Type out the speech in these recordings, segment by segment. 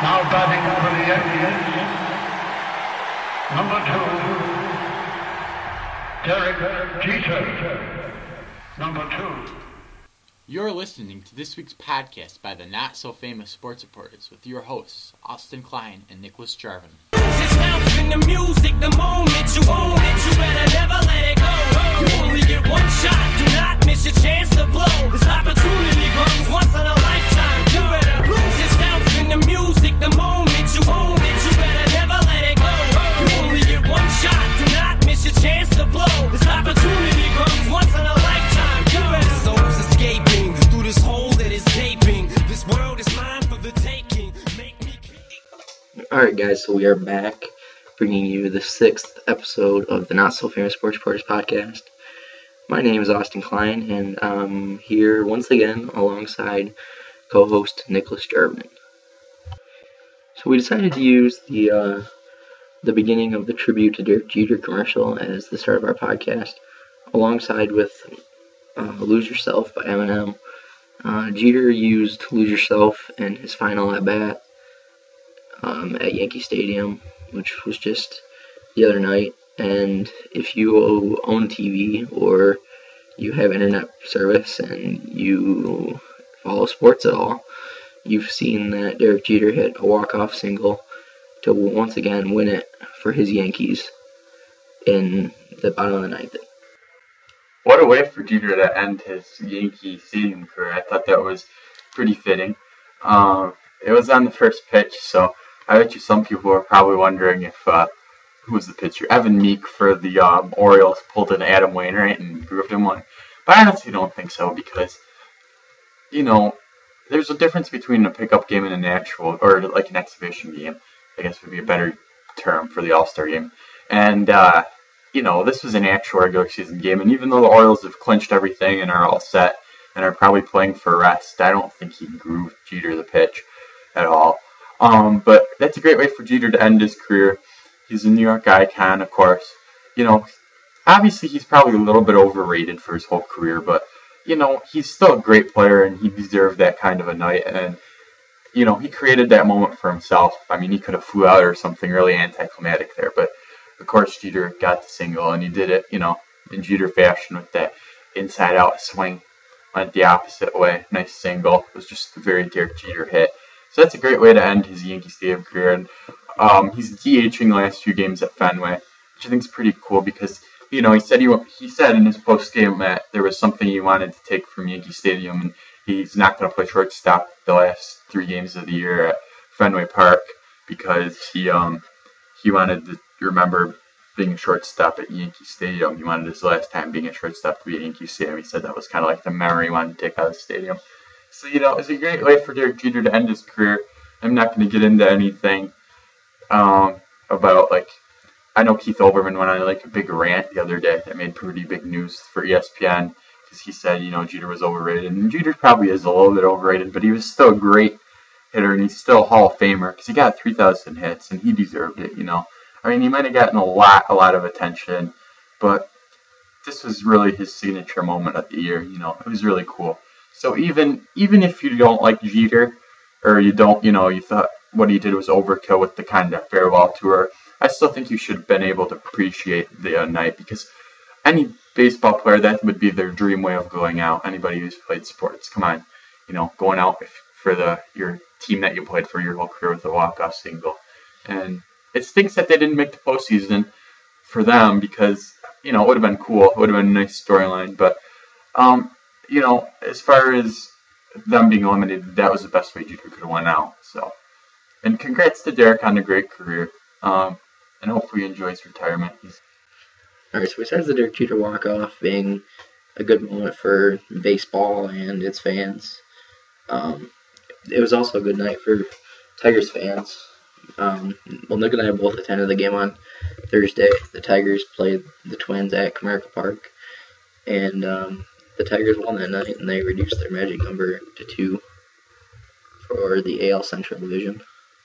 Now batting for the Yankees, number 2, Derek Jeter. Number 2. You're listening to this week's podcast by the Not So Famous Sports Reporters with your hosts, Austin Klein and Nicholas Jarvin. It's out in the music, the moment you own it, you better never let it go. You only get one shot, do not miss your chance to blow. This opportunity comes once in a lifetime, you better lose. It's out in the music, the moment you own it, you better never let it go. You only get one shot, do not miss your chance to blow. This opportunity comes once in a lifetime, you better. Souls escaping through this hole that is gaping. This world is mine for the taking. Make me. Alright guys, so we are back bringing you the 6th episode of the Not So Famous Sports Reporters podcast. My name is Austin Klein, and I'm here once again alongside co-host Nicholas Jarvin. So we decided to use the beginning of the tribute to Derek Jeter commercial as the start of our podcast, alongside with Lose Yourself by Eminem. Jeter used Lose Yourself in his final at-bat at Yankee Stadium, which was just the other night. And if you own TV or you have internet service and you follow sports at all, you've seen that Derek Jeter hit a walk-off single to once again win it for his Yankees in the bottom of the ninth. What a way for Jeter to end his Yankee Stadium career. I thought that was pretty fitting. It was on the first pitch, so I bet you some people are probably wondering if who was the pitcher? Evan Meek for the Orioles pulled an Adam Wainwright and proved him one. But I honestly don't think so because, there's a difference between a pickup game and an actual, or like an exhibition game, I guess would be a better term for the All-Star game. And, this was an actual regular season game. And even though the Orioles have clinched everything and are all set and are probably playing for rest, I don't think he grooved Jeter the pitch at all. But that's a great way for Jeter to end his career. He's a New York icon, of course. Obviously he's probably a little bit overrated for his whole career, but, he's still a great player and he deserved that kind of a night. And, he created that moment for himself. I mean, he could have flew out or something really anticlimactic there, but of course Jeter got the single and he did it, in Jeter fashion with that inside-out swing. Went the opposite way. Nice single. It was just a very Derek Jeter hit. So that's a great way to end his Yankee Stadium career. And he's DHing the last few games at Fenway, which I think is pretty cool because, he said in his post-game that there was something he wanted to take from Yankee Stadium, and he's not going to play shortstop the last 3 games of the year at Fenway Park because he wanted to remember being a shortstop at Yankee Stadium. He wanted his last time being a shortstop to be at Yankee Stadium. He said that was kind of like the memory he wanted to take out of the stadium. So, it's a great way for Derek Jeter to end his career. I'm not going to get into anything about, I know Keith Olbermann went on, a big rant the other day that made pretty big news for ESPN because he said, Jeter was overrated. And Jeter probably is a little bit overrated, but he was still a great hitter, and he's still a Hall of Famer because he got 3,000 hits, and he deserved it, I mean, he might have gotten a lot of attention, but this was really his signature moment of the year, It was really cool. So even if you don't like Jeter, or you don't, you thought what he did was overkill with the kind of farewell tour, I still think you should have been able to appreciate the night because any baseball player, that would be their dream way of going out. Anybody who's played sports, come on, going out for your team that you played for your whole career with a walk-off single. And it stinks that they didn't make the postseason for them because, it would have been cool. It would have been a nice storyline. But, as far as them being eliminated, that was the best way Jeter could have won out. So, and congrats to Derek on a great career. And hopefully he enjoys retirement. Alright, so besides the Derek Jeter walk-off being a good moment for baseball and its fans, it was also a good night for Tigers fans. Nick and I both attended the game on Thursday. The Tigers played the Twins at Comerica Park, and the Tigers won that night, and they reduced their magic number to 2 for the AL Central Division.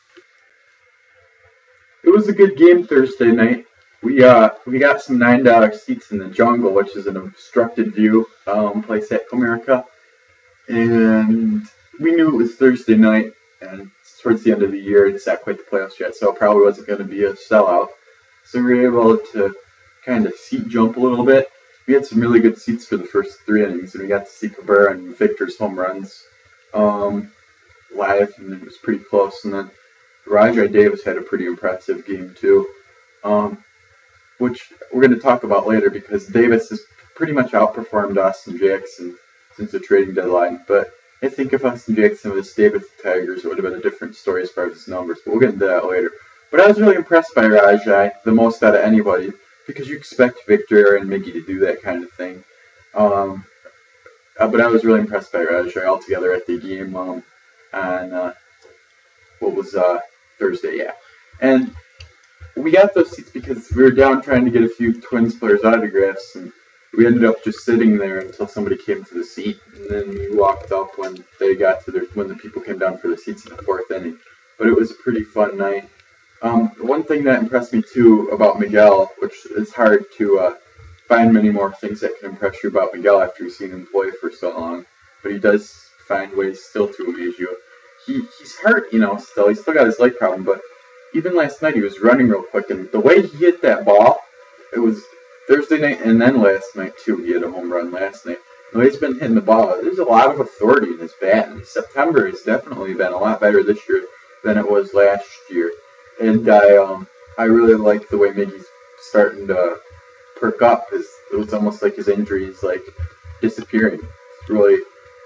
It was a good game Thursday night. We got some $9 seats in the jungle, which is an obstructed view place at Comerica, and we knew it was Thursday night, and towards towards the end of the year. It's not quite the playoffs yet, so it probably wasn't going to be a sellout. So we were able to kind of seat jump a little bit. We had some really good seats for the first 3 innings, and we got to see Cabrera and Victor's home runs live, and it was pretty close. And then Rajai Davis had a pretty impressive game too, which we're going to talk about later because Davis has pretty much outperformed Austin Jackson since the trading deadline. But I think if Austin Jackson would have stayed with the Tigers, it would have been a different story as far as his numbers. But we'll get into that later. But I was really impressed by Rajai, the most out of anybody, because you expect Victor and Miggy to do that kind of thing. But I was really impressed by Rajai altogether at the game on Thursday, yeah. And we got those seats because we were down trying to get a few Twins players' autographs, and we ended up just sitting there until somebody came to the seat, and then we walked up when the people came down for the seats in the 4th inning. But it was a pretty fun night. One thing that impressed me too about Miguel, which is hard to find many more things that can impress you about Miguel after you've seen him play for so long, but he does find ways still to amaze you. He's hurt, still. He's still got his leg problem, but even last night he was running real quick, and the way he hit that ball, it was Thursday night and then last night too. He had a home run last night. The way he's been hitting the ball, there's a lot of authority in his bat, and September has definitely been a lot better this year than it was last year. And I really like the way Miggy's starting to perk up. It was almost like his injury is like disappearing. It's really,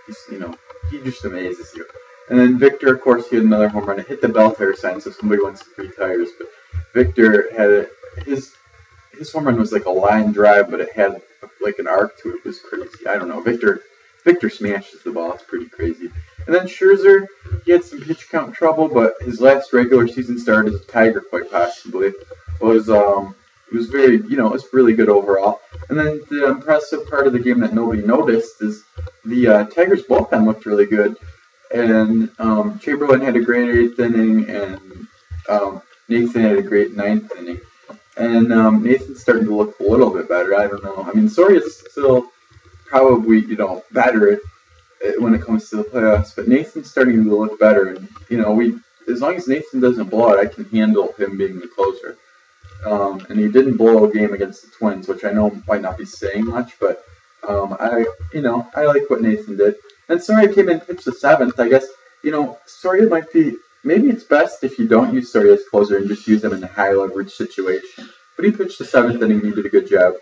he just amazes you. And then Victor, of course, he had another home run. It hit the Belfair sign, so somebody wants 3 tires. But Victor had his home run was like a line drive, but it had like an arc to it. It was crazy. I don't know. Victor smashes the ball. It's pretty crazy. And then Scherzer, he had some pitch count trouble, but his last regular season start as a Tiger, quite possibly, was very, it was really good overall. And then the impressive part of the game that nobody noticed is the Tigers bullpen looked really good. And Chamberlain had a great 8th inning, and Nathan had a great 9th inning. And Nathan's starting to look a little bit better. I don't know. I mean, Soria's still probably, better when it comes to the playoffs, but Nathan's starting to look better. And, as long as Nathan doesn't blow it, I can handle him being the closer. And he didn't blow a game against the Twins, which I know might not be saying much, but I like what Nathan did. And Soria came in and pitched the 7th. I guess, Soria might be, maybe it's best if you don't use Soria as closer and just use him in a high leverage situation. But he pitched the 7th inning and he did a good job.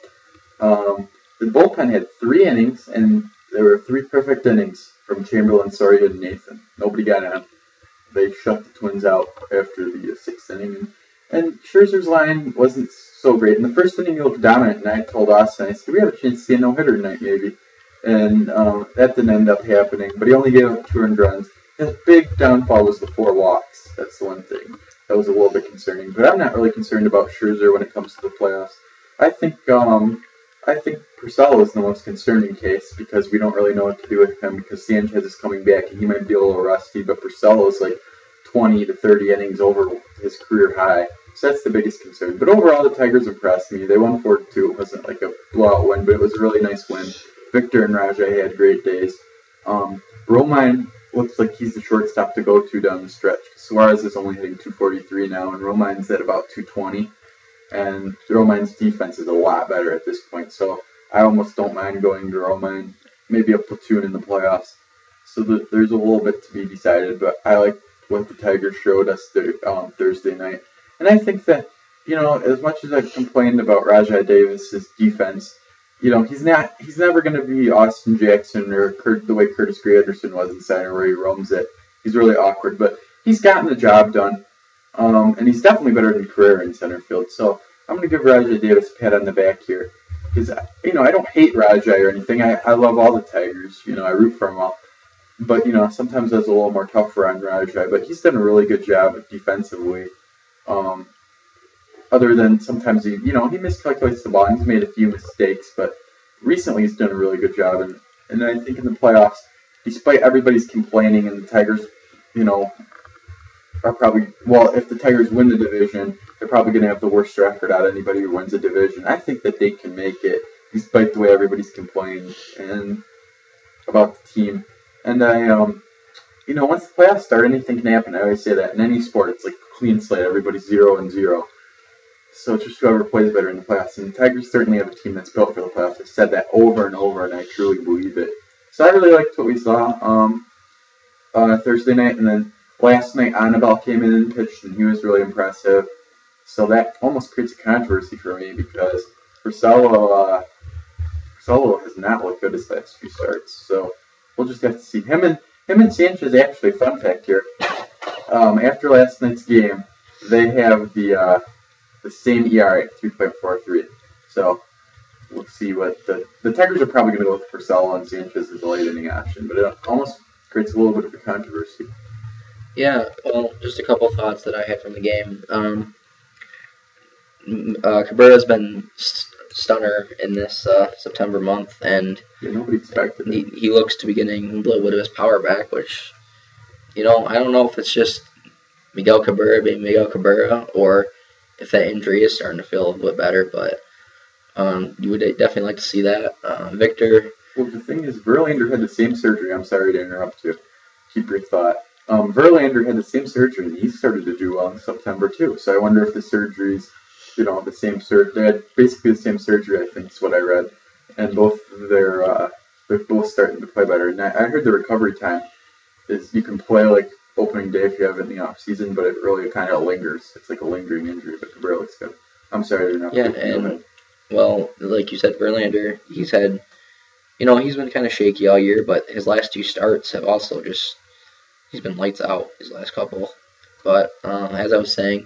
The bullpen had 3 innings, and there were 3 perfect innings from Chamberlain, Soria, and Nathan. Nobody got on. They shut the Twins out after the 6th inning. And Scherzer's line wasn't so great. In the first inning, he looked dominant, and I told Austin, I said, we have a chance to see a no-hitter tonight, maybe. And that didn't end up happening, but he only gave up 2 earned runs. His big downfall was the 4 walks. That's the one thing that was a little bit concerning. But I'm not really concerned about Scherzer when it comes to the playoffs. I think Purcell is the most concerning case because we don't really know what to do with him because Sanchez is coming back and he might be a little rusty, but Purcell is like 20 to 30 innings over his career high. So that's the biggest concern. But overall, the Tigers impressed me. They won 4-2. It wasn't like a blowout win, but it was a really nice win. Victor and Rajai had great days. Romine looks like he's the shortstop to go to down the stretch. Suarez is only hitting 243 now, and Romine's at about 220. And Romine's defense is a lot better at this point, so I almost don't mind going to Romine. Maybe a platoon in the playoffs. So there's a little bit to be decided, but I like what the Tigers showed us Thursday night. And I think that, as much as I've complained about Rajai Davis' defense, he's never going to be Austin Jackson or the way Curtis Granderson was in center where he roams it. He's really awkward, but he's gotten the job done. And he's definitely better than Carrera in center field. So I'm going to give Rajai Davis a pat on the back here. Because, I don't hate Rajai or anything. I love all the Tigers. I root for them all. But, sometimes that's a little more tougher on Rajai. But he's done a really good job defensively. Other than sometimes he miscalculates the ball. He's made a few mistakes. But recently he's done a really good job. And I think in the playoffs, despite everybody's complaining and the Tigers, are probably, if the Tigers win the division, they're probably going to have the worst record out of anybody who wins a division. I think that they can make it, despite the way everybody's complaining and about the team. And I once the playoffs start, anything can happen. I always say that in any sport, it's like a clean slate. Everybody's 0-0. So it's just whoever plays better in the playoffs. And the Tigers certainly have a team that's built for the playoffs. I've said that over and over, and I truly believe it. So I really liked what we saw on Thursday night. And then last night, Anibal came in and pitched, and he was really impressive. So that almost creates a controversy for me because Porcello has not looked good his last few starts. So we'll just have to see. Him and Sanchez, actually, fun fact here. After last night's game, they have the same ERA, 3.43. So we'll see what the Tigers are probably going to go with Porcello and Sanchez as a late inning option, but it almost creates a little bit of a controversy. Yeah, well, just a couple thoughts that I had from the game. Cabrera's been stunner in this September month, and nobody expected it. He looks to be getting a little bit of his power back, which, I don't know if it's just Miguel Cabrera being Miguel Cabrera, or if that injury is starting to feel a little bit better, but you would definitely like to see that. Victor. Well, the thing is, Verlander had the same surgery. I'm sorry to interrupt you. Keep your thought. Verlander had the same surgery, and he started to do well in September, too. So I wonder if the surgeries, the same surgery. They had basically the same surgery, I think is what I read. And they're both starting to play better. And I heard the recovery time is you can play like opening day if you have it in the off season, but it really kind of lingers. It's like a lingering injury, but Cabrera looks good. I'm sorry to interrupt. Yeah, and well, like you said, Verlander, he's had, he's been kind of shaky all year, but his last two starts have also he's been lights out his last couple. But as I was saying,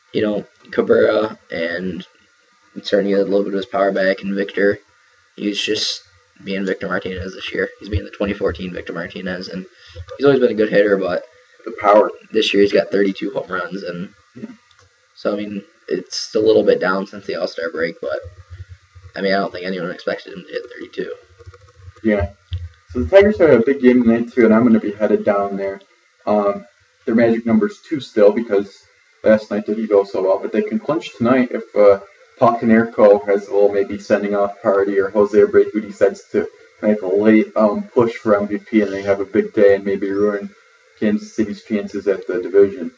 Cabrera and starting to get a little bit of his power back, and Victor, he's just being Victor Martinez this year. He's being the 2014 Victor Martinez, and he's always been a good hitter, but the power. This year he's got 32 home runs, and so, it's a little bit down since the All-Star break, but, I don't think anyone expected him to hit 32. Yeah. So the Tigers have a big game tonight, too, and I'm going to be headed down there. Their magic number's 2 still, because last night didn't go so well, but they can clinch tonight if Paul Konerko has a little maybe sending off party, or Jose Abreu decides to make a late push for MVP, and they have a big day and maybe ruin Kansas City's chances at the division.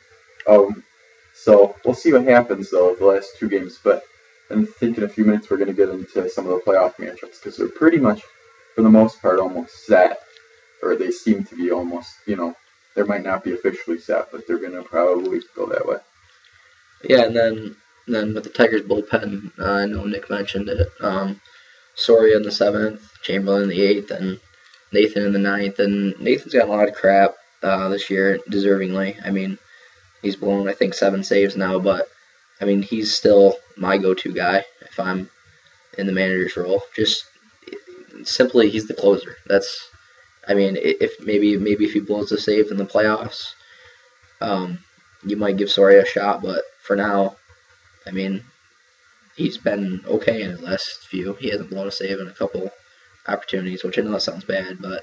So we'll see what happens, though, the last 2 games. But I think in a few minutes we're going to get into some of the playoff matchups, because they're pretty much, for the most part, almost set. Or they seem to be almost, they might not be officially set, but they're going to probably go that way. Yeah, and then with the Tigers bullpen, I know Nick mentioned it. Soria in the 7th, Chamberlain in the 8th, and Nathan in the 9th. And Nathan's got a lot of crap this year, deservingly. He's blown, I think, 7 saves now, but, he's still my go-to guy if I'm in the manager's role. Just simply, he's the closer. That's, if maybe if he blows the save in the playoffs, you might give Soria a shot, but for now, he's been okay in his last few. He hasn't blown a save in a couple opportunities, which I know that sounds bad, but,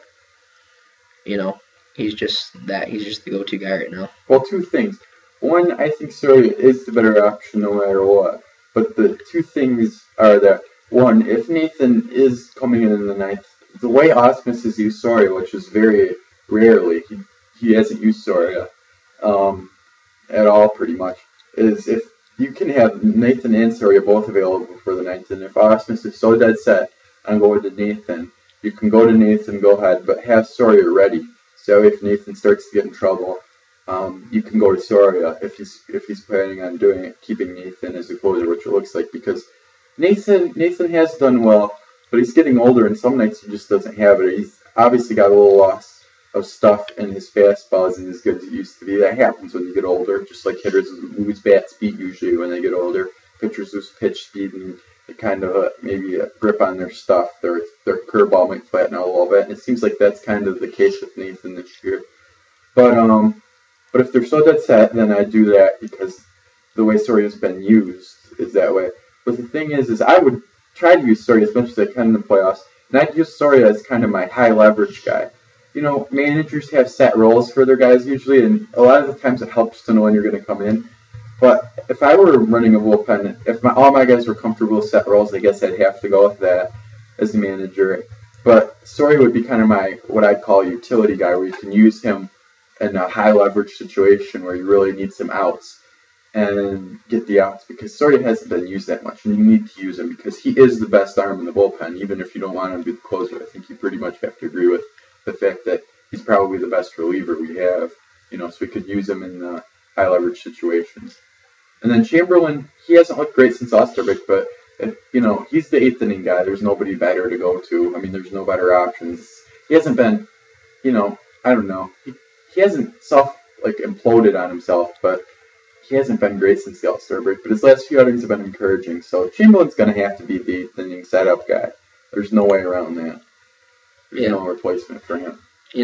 he's just the go-to guy right now. Well, 2 things. One, I think Soria is the better option no matter what. But the 2 things are that, one, if Nathan is coming in the 9th, the way Ausmus has used Soria, which is very rarely, he hasn't used Soria at all pretty much, is if you can have Nathan and Soria both available for the 9th, and if Ausmus is so dead set on going to Nathan, you can go to Nathan, go ahead, but have Soria ready. So if Nathan starts to get in trouble, you can go to Soria if he's planning on doing it, keeping Nathan as a closer, which it looks like, because Nathan has done well, but he's getting older, and some nights he just doesn't have it. He's obviously got a little loss of stuff, and his fastball isn't as good as it used to be. That happens when you get older, just like hitters lose bat speed usually when they get older. Pitchers lose pitch speed and kind of maybe a grip on their stuff. Their curveball might flatten out a little bit, and it seems like that's kind of the case with Nathan this year. But if they're so dead set, then I do that because the way Soria's been used is that way. But the thing is I would try to use Soria as much as I can in the playoffs, and I'd use Soria as kind of my high leverage guy. Managers have set roles for their guys usually, and a lot of the times it helps to know when you're going to come in. But if I were running a bullpen, if all my guys were comfortable with set roles, I guess I'd have to go with that as a manager. But Soria would be kind of my, what I'd call utility guy, where you can use him in a high leverage situation where you really need some outs and get the outs, because Soria hasn't been used that much, and you need to use him because he is the best arm in the bullpen. Even if you don't want him to be the closer, I think you pretty much have to agree with the fact that he's probably the best reliever we have. So we could use him in high leverage situations. And then Chamberlain, he hasn't looked great since Osterbeck, but he's the 8th inning guy. There's nobody better to go to. I mean, there's no better options. He hasn't been, I don't know. He hasn't imploded on himself, but he hasn't been great since the All-Star break. But his last few outings have been encouraging. So Chamberlain's going to have to be the 8th inning setup guy. There's no way around that. There's no replacement for him.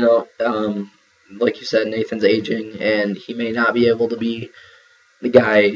Like you said, Nathan's aging, and he may not be able to be the guy.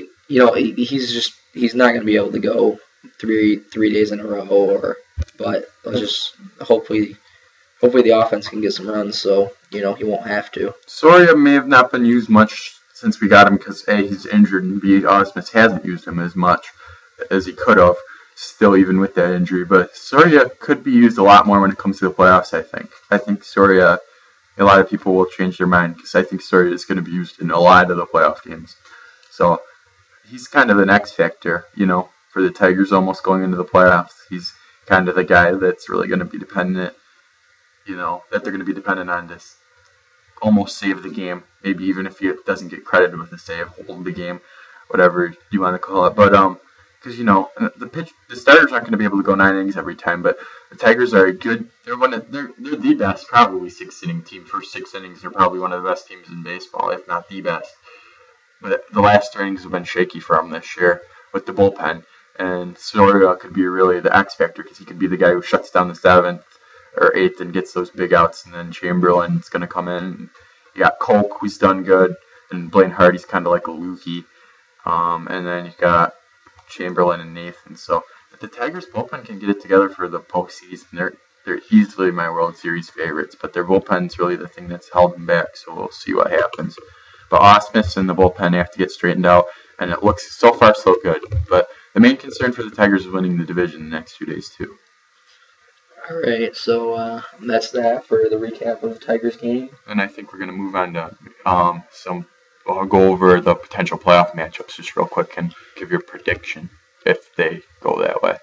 He's not going to be able to go three days in a row, but just hopefully the offense can get some runs, so he won't have to. Soria may have not been used much since we got him because A, he's injured, and B, Ausmus hasn't used him as much as he could have, still even with that injury. But Soria could be used a lot more when it comes to the playoffs, I think. I think Soria, a lot of people will change their mind because I think Soria is going to be used in a lot of the playoff games. So he's kind of an X factor, for the Tigers almost going into the playoffs. He's kind of the guy that's really going to be dependent, that they're going to be dependent on to almost save the game. Maybe even if he doesn't get credited with a save, hold the game, whatever you want to call it. But because the starters aren't going to be able to go 9 innings every time, but the Tigers are good. They're the best, probably 6th inning team. First 6 innings, they're probably one of the best teams in baseball, if not the best. But the last 3 innings have been shaky for them this year with the bullpen. And Soria could be really the X factor because he could be the guy who shuts down the 7th or 8th and gets those big outs. And then Chamberlain's going to come in. You got Kolk, who's done good, and Blaine Hardy's kind of like a loogie. And then you got Chamberlain and Nathan. So if the Tigers bullpen can get it together for the postseason, they're easily my World Series favorites. But their bullpen's really the thing that's held them back. So we'll see what happens. But Ausmus and the bullpen have to get straightened out, and it looks so far so good. But the main concern for the Tigers is winning the division the next 2 days too. All right, so that's that for the recap of the Tigers game. And I think we're going to move on to I'll go over the potential playoff matchups just real quick and give your prediction if they go that way.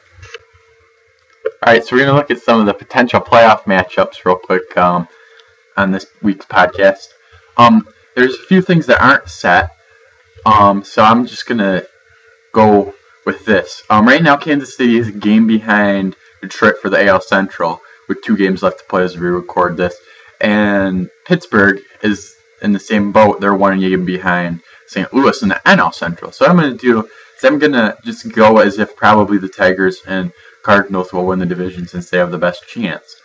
All right, so we're going to look at some of the potential playoff matchups real quick on this week's podcast. There's a few things that aren't set, so I'm just going to go with this. Right now, Kansas City is a game behind Detroit for the AL Central with 2 games left to play as we record this. And Pittsburgh is in the same boat. They're 1 game behind St. Louis in the NL Central. So what I'm going to do is I'm going to just go as if probably the Tigers and Cardinals will win the division since they have the best chance.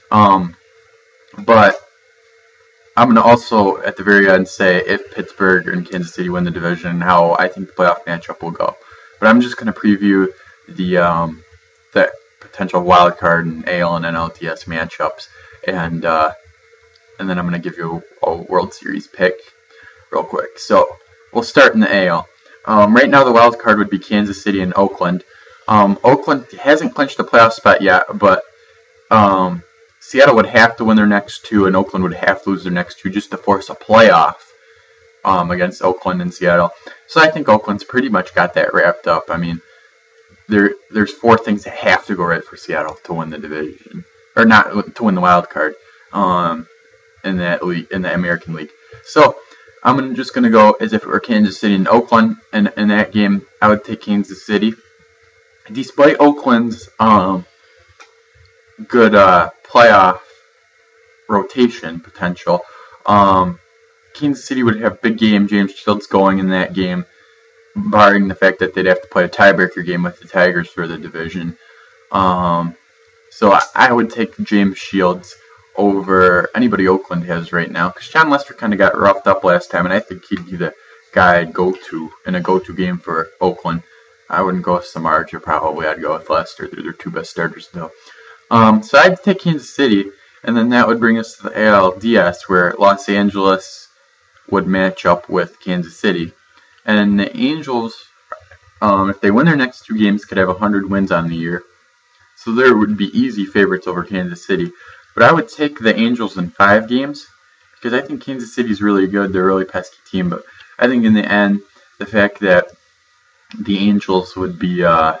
But I'm going to also, at the very end, say if Pittsburgh and Kansas City win the division, how I think the playoff matchup will go. But I'm just going to preview the potential wild card and AL and NLDS matchups, and then I'm going to give you a World Series pick real quick. So we'll start in the AL. Right now, the wild card would be Kansas City and Oakland. Oakland hasn't clinched the playoff spot yet, but Seattle would have to win their next 2, and Oakland would have to lose their next 2 just to force a playoff against Oakland and Seattle. So I think Oakland's pretty much got that wrapped up. I mean, there's 4 things that have to go right for Seattle to win the division, or not to win the wild card in that league, in the American League. So I'm just going to go as if it were Kansas City and Oakland, and in that game I would take Kansas City. Despite Oakland's good playoff rotation potential, Kansas City would have big game. James Shields going in that game, barring the fact that they'd have to play a tiebreaker game with the Tigers for the division. So I would take James Shields over anybody Oakland has right now, because John Lester kind of got roughed up last time, and I think he'd be the guy I'd go to in a go-to game for Oakland. I wouldn't go with Samardzija, probably. I'd go with Lester. They're their 2 best starters, though. So I'd take Kansas City, and then that would bring us to the ALDS, where Los Angeles would match up with Kansas City. And the Angels, if they win their next 2 games, could have 100 wins on the year. So there would be easy favorites over Kansas City. But I would take the Angels in 5 games because I think Kansas City's really good. They're a really pesky team, but I think in the end, the fact that the Angels would be, the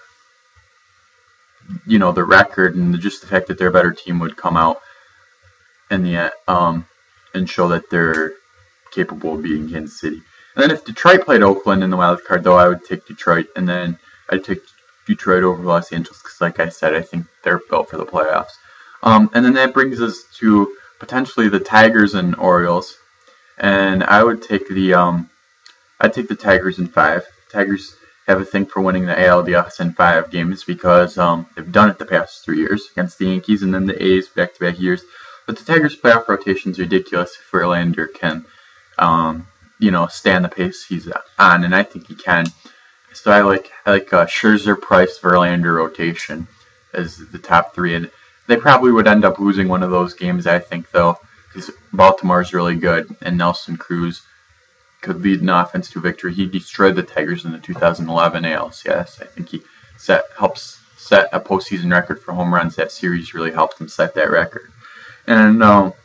record and just the fact that they're a better team would come out in the end, and show that they're capable of beating Kansas City. And then if Detroit played Oakland in the wild card, though, I would take Detroit, and then I'd take Detroit over Los Angeles because, like I said, I think they're built for the playoffs. And then that brings us to potentially the Tigers and Orioles, and I would take I'd take the Tigers in 5. Tigers have a thing for winning the ALDS in 5 games because they've done it the past 3 years against the Yankees and then the A's back-to-back years. But the Tigers' playoff rotation is ridiculous if Verlander can, stand the pace he's on, and I think he can. So I like Scherzer, Price, Verlander rotation as the top 3, and they probably would end up losing one of those games, I think, though, because Baltimore's really good, and Nelson Cruz could lead an offense to victory. He destroyed the Tigers in the 2011 ALCS. I think he helps set a postseason record for home runs. That series really helped him set that record. And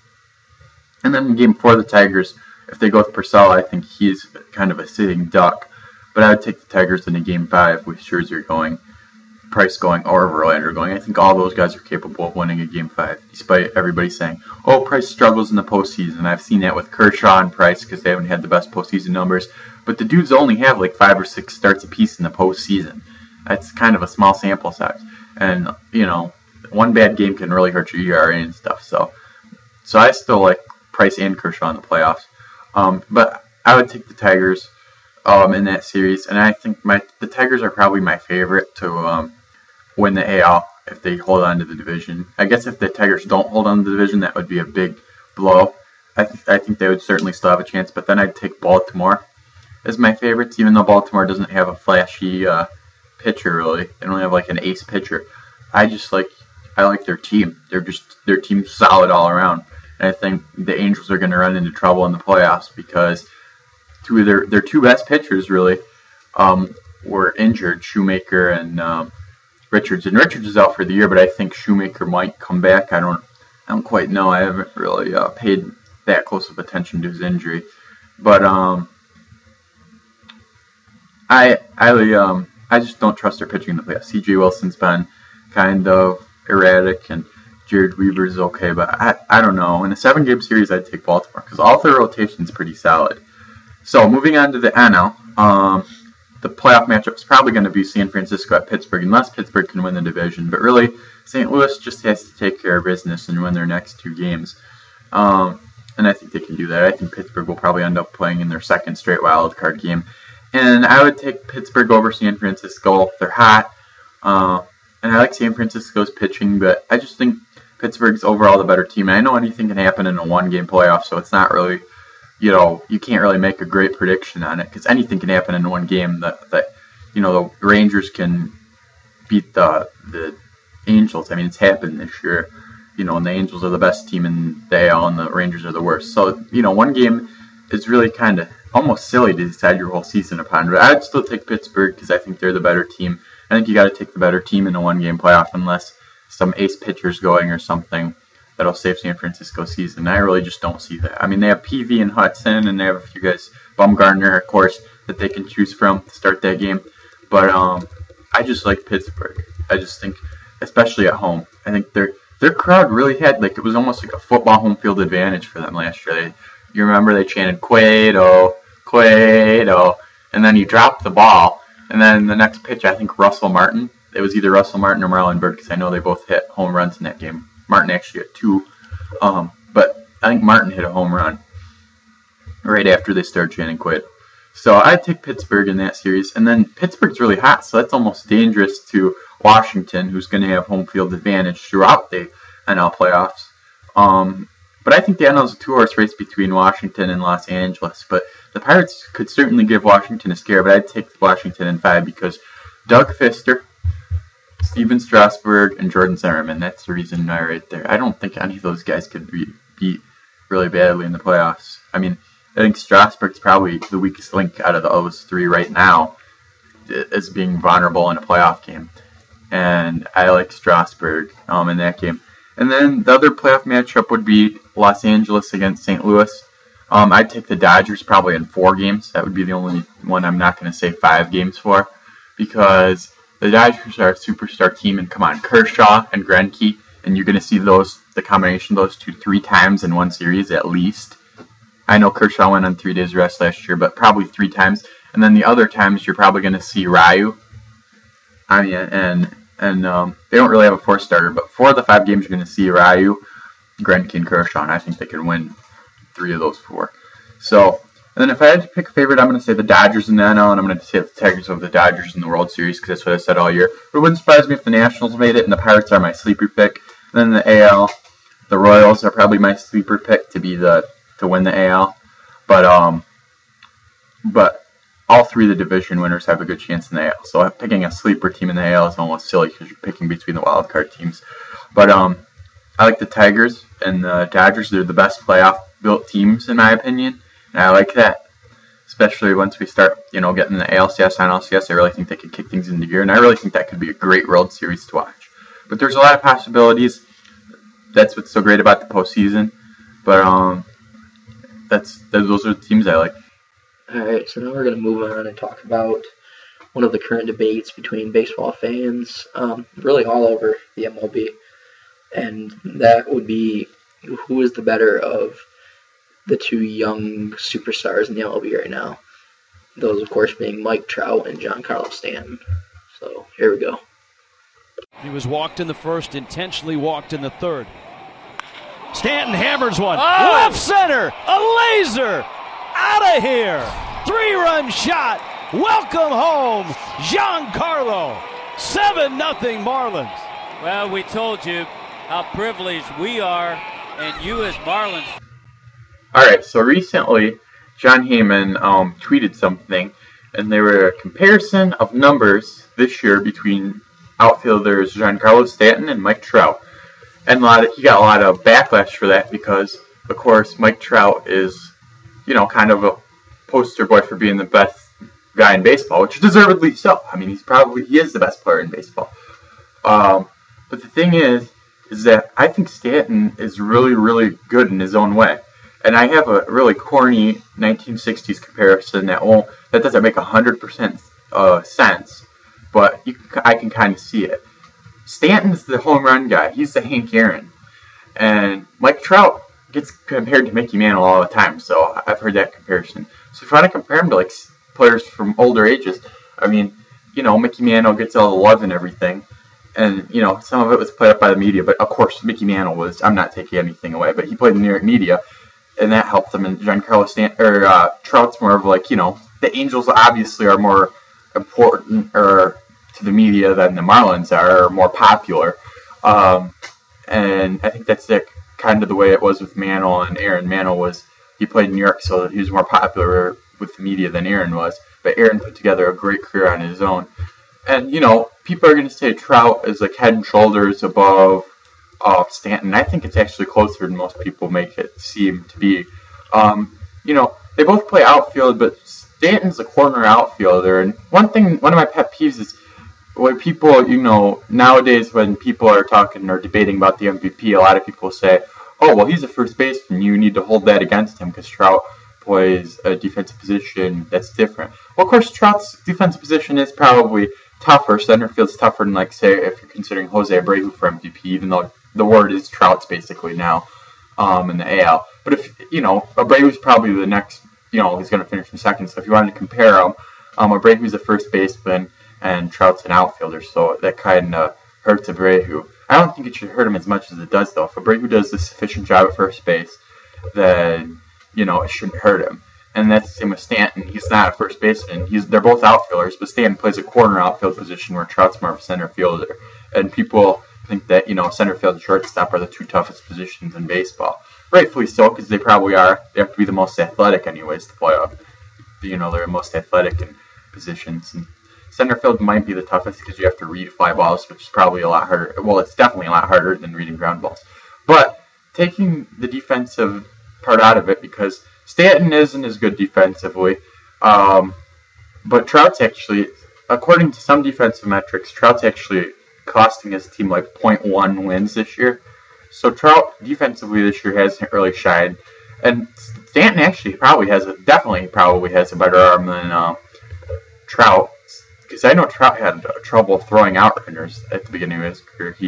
then in Game 4, the Tigers, if they go with Purcell, I think he's kind of a sitting duck. But I would take the Tigers in a Game 5 with Scherzer going, Price going, or Verlander going. I think all those guys are capable of winning a Game 5, despite everybody saying, oh, Price struggles in the postseason. I've seen that with Kershaw and Price because they haven't had the best postseason numbers. But the dudes only have like 5 or 6 starts apiece in the postseason. That's kind of a small sample size. And, one bad game can really hurt your ERA and stuff. So I still like Price and Kershaw in the playoffs. But I would take the Tigers in that series. And I think the Tigers are probably my favorite to win the AL if they hold on to the division. I guess if the Tigers don't hold on to the division, that would be a big blow. I think they would certainly still have a chance. But then I'd take Baltimore as my favorites, even though Baltimore doesn't have a flashy pitcher, really. They don't have like an ace pitcher. I like their team. Their team's solid all around. And I think the Angels are going to run into trouble in the playoffs because their 2 best pitchers really were injured, Shoemaker and Richards. And Richards is out for the year, but I think Shoemaker might come back. I don't quite know. I haven't really paid that close of attention to his injury. But I just don't trust their pitching in the playoffs. C.J. Wilson's been kind of erratic, and Jared Weaver's okay, but I don't know. In a 7-game series, I'd take Baltimore because all their rotation's pretty solid. So moving on to the NL, the playoff matchup is probably going to be San Francisco at Pittsburgh, unless Pittsburgh can win the division. But really, St. Louis just has to take care of business and win their next 2 games. And I think they can do that. I think Pittsburgh will probably end up playing in their 2nd straight wild card game. And I would take Pittsburgh over San Francisco. They're hot. And I like San Francisco's pitching, but I just think Pittsburgh's overall the better team. And I know anything can happen in a 1-game playoff, so it's not really, you can't really make a great prediction on it because anything can happen in 1 game. The Rangers can beat the Angels. I mean, it's happened this year, and the Angels are the best team in the AL and the Rangers are the worst. So, 1 game is really kind of almost silly to decide your whole season upon. But I'd still take Pittsburgh because I think they're the better team. I think you got to take the better team in a 1-game playoff unless some ace pitcher's going or something that'll save San Francisco's season. I really just don't see that. I mean, they have PV and Hudson, and they have a few guys, Bumgarner, of course, that they can choose from to start that game. But I just like Pittsburgh. I just think, especially at home, I think their crowd really had, it was almost like a football home field advantage for them last year. You remember they chanted, Cueto, Cueto, and then he dropped the ball. And then the next pitch, I think Russell Martin. It was either Russell Martin or Marlon Byrd because I know they both hit home runs in that game. Martin actually hit 2. But I think Martin hit a home run right after they started chanting Cueto. So I'd take Pittsburgh in that series. And then Pittsburgh's really hot, so that's almost dangerous to Washington, who's going to have home field advantage throughout the NL playoffs. But I think the NL is a 2-horse race between Washington and Los Angeles. But the Pirates could certainly give Washington a scare, but I'd take Washington in 5 because Doug Fister, Steven Strasburg, and Jordan Zimmermann. That's the reason why right there. I don't think any of those guys could be beat really badly in the playoffs. I mean, I think Strasburg's probably the weakest link out of those 3 right now as being vulnerable in a playoff game. And I like Strasburg in that game. And then the other playoff matchup would be Los Angeles against St. Louis. I'd take the Dodgers probably in 4 games. That would be the only one I'm not going to say 5 games for, because the Dodgers are a superstar team, and come on, Kershaw and Greinke, and you're going to see the combination of those two 3 times in one series at least. I know Kershaw went on 3 days rest last year, but probably 3 times. And then the other times you're probably going to see Ryu. They don't really have a 4 starter, but 4 of the 5 games you're going to see Ryu, Greinke, and Kershaw, and I think they can win 3 of those 4. So, and then if I had to pick a favorite, I'm going to say the Dodgers in the NL, and I'm going to say the Tigers over the Dodgers in the World Series, because that's what I said all year. But it wouldn't surprise me if the Nationals made it, and the Pirates are my sleeper pick. And then the AL, the Royals are probably my sleeper pick to win the AL. But all 3 of the division winners have a good chance in the AL. So picking a sleeper team in the AL is almost silly because you're picking between the wild card teams. But I like the Tigers and the Dodgers. They're the best playoff-built teams, in my opinion. And I like that, especially once we start, getting the ALCS, NLCS. I really think they could kick things into gear, and I really think that could be a great World Series to watch. But there's a lot of possibilities. That's what's so great about the postseason. But those are the teams I like. Alright, so now we're going to move on and talk about one of the current debates between baseball fans, really all over the MLB. And that would be, who is the better of the 2 young superstars in the MLB right now? Those, of course, being Mike Trout and Giancarlo Stanton. So, here we go. He was walked in the first, intentionally walked in the third. Stanton hammers one. Left center. A laser. Out of here. 3-run shot. Welcome home, Giancarlo. 7-0 Marlins. Well, we told you how privileged we are, and you as Marlins. All right, so recently, John Heyman tweeted something, and there were a comparison of numbers this year between outfielders Giancarlo Stanton and Mike Trout. And he got a lot of backlash for that because, of course, Mike Trout is, kind of a poster boy for being the best guy in baseball, which is deservedly so. I mean, he is the best player in baseball. But the thing is that I think Stanton is really, really good in his own way. And I have a really corny 1960s comparison that doesn't make 100% sense, but I can kind of see it. Stanton's the home run guy. He's the Hank Aaron. And Mike Trout gets compared to Mickey Mantle all the time, so I've heard that comparison. So if you want to compare him to players from older ages, I mean, Mickey Mantle gets all the love and everything, and some of it was played up by the media, but of course Mickey Mantle was. I'm not taking anything away, but he played in the New York media, and that helped him. And Giancarlo Trout's more of the Angels obviously are more important to the media than the Marlins are, or more popular, and I think that's kind of the way it was with Mantle and Aaron. He played in New York, so he was more popular with the media than Aaron was. But Aaron put together a great career on his own. And, people are going to say Trout is head and shoulders above Stanton. I think it's actually closer than most people make it seem to be. They both play outfield, but Stanton's a corner outfielder. And one of my pet peeves is when people, nowadays when people are talking or debating about the MVP, a lot of people say, oh, well, he's a first baseman. You need to hold that against him because Trout plays a defensive position that's different. Well, of course, Trout's defensive position is probably tougher. Center field's tougher than, say, if you're considering Jose Abreu for MVP, even though the word is Trout's basically now in the AL. But if, Abreu's probably the next, he's going to finish in second. So if you wanted to compare them, Abreu's a first baseman and Trout's an outfielder, so that kind of hurts Abreu. I don't think it should hurt him as much as it does, though. If Abreu does a sufficient job at first base, then, it shouldn't hurt him. And that's the same with Stanton. He's not a first baseman. They're both outfielders, but Stanton plays a corner outfield position where Trout's more of a center fielder. And people think that, center field and shortstop are the 2 toughest positions in baseball. Rightfully so, because they probably are. They have to be the most athletic anyways to play up. They're the most athletic in positions. And center field might be the toughest because you have to read fly balls, which is probably a lot harder. Well, it's definitely a lot harder than reading ground balls. But taking the defensive part out of it, because Stanton isn't as good defensively, but Trout's actually, according to some defensive metrics, Trout's actually costing his team 0.1 wins this year. So Trout defensively this year hasn't really shined, and Stanton actually probably has a better arm than Trout. Because I know Trout had trouble throwing out runners at the beginning of his career. He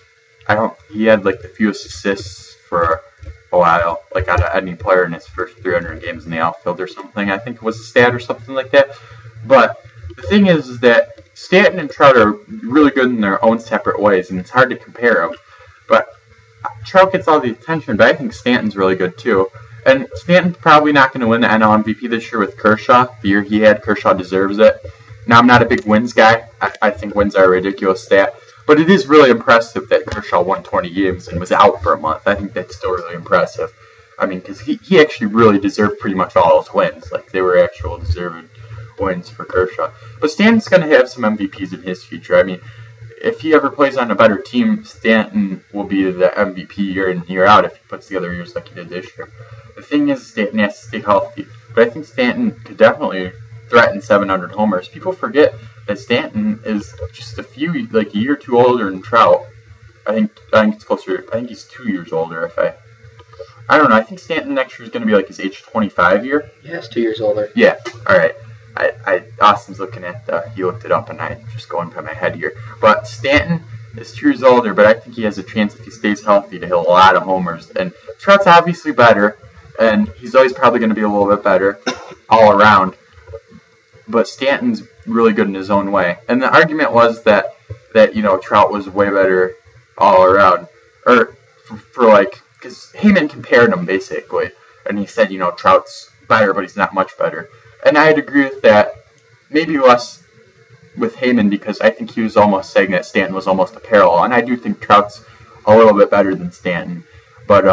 had like the fewest assists for a while, like out of any player in his first 300 games in the outfield or something. I think it was a stat or something like that. But the thing is that Stanton and Trout are really good in their own separate ways, and it's hard to compare them. But Trout gets all the attention, but I think Stanton's really good too. And Stanton's probably not going to win the NL MVP this year with Kershaw. The year he had, Kershaw deserves it. Now, I'm not a big wins guy. I think wins are a ridiculous stat. But it is really impressive that Kershaw won 20 games and was out for a month. I think that's still really impressive. I mean, because he actually really deserved pretty much all those wins. Like, they were actual deserved wins for Kershaw. But Stanton's going to have some MVPs in his future. I mean, if he ever plays on a better team, Stanton will be the MVP year in, year out if he puts together years like he did this year. The thing is, Stanton has to stay healthy. But I think Stanton could definitely threaten 700 homers. People forget that Stanton is just a year or two older than Trout. I think it's closer. I think he's 2 years older. I don't know. I think Stanton next year is going to be like his age 25 year. Yeah, he's 2 years older. Yeah. All right. Austin's looking at he looked it up, and I'm just going by my head here. But Stanton is 2 years older, but I think he has a chance if he stays healthy to hit a lot of homers. And Trout's obviously better, and he's always probably going to be a little bit better all around. But Stanton's really good in his own way. And the argument was that Trout was way better all around. Or because Heyman compared him basically. And he said, Trout's better, but he's not much better. And I'd agree with that. Maybe less with Heyman because I think he was almost saying that Stanton was almost a parallel. And I do think Trout's a little bit better than Stanton. But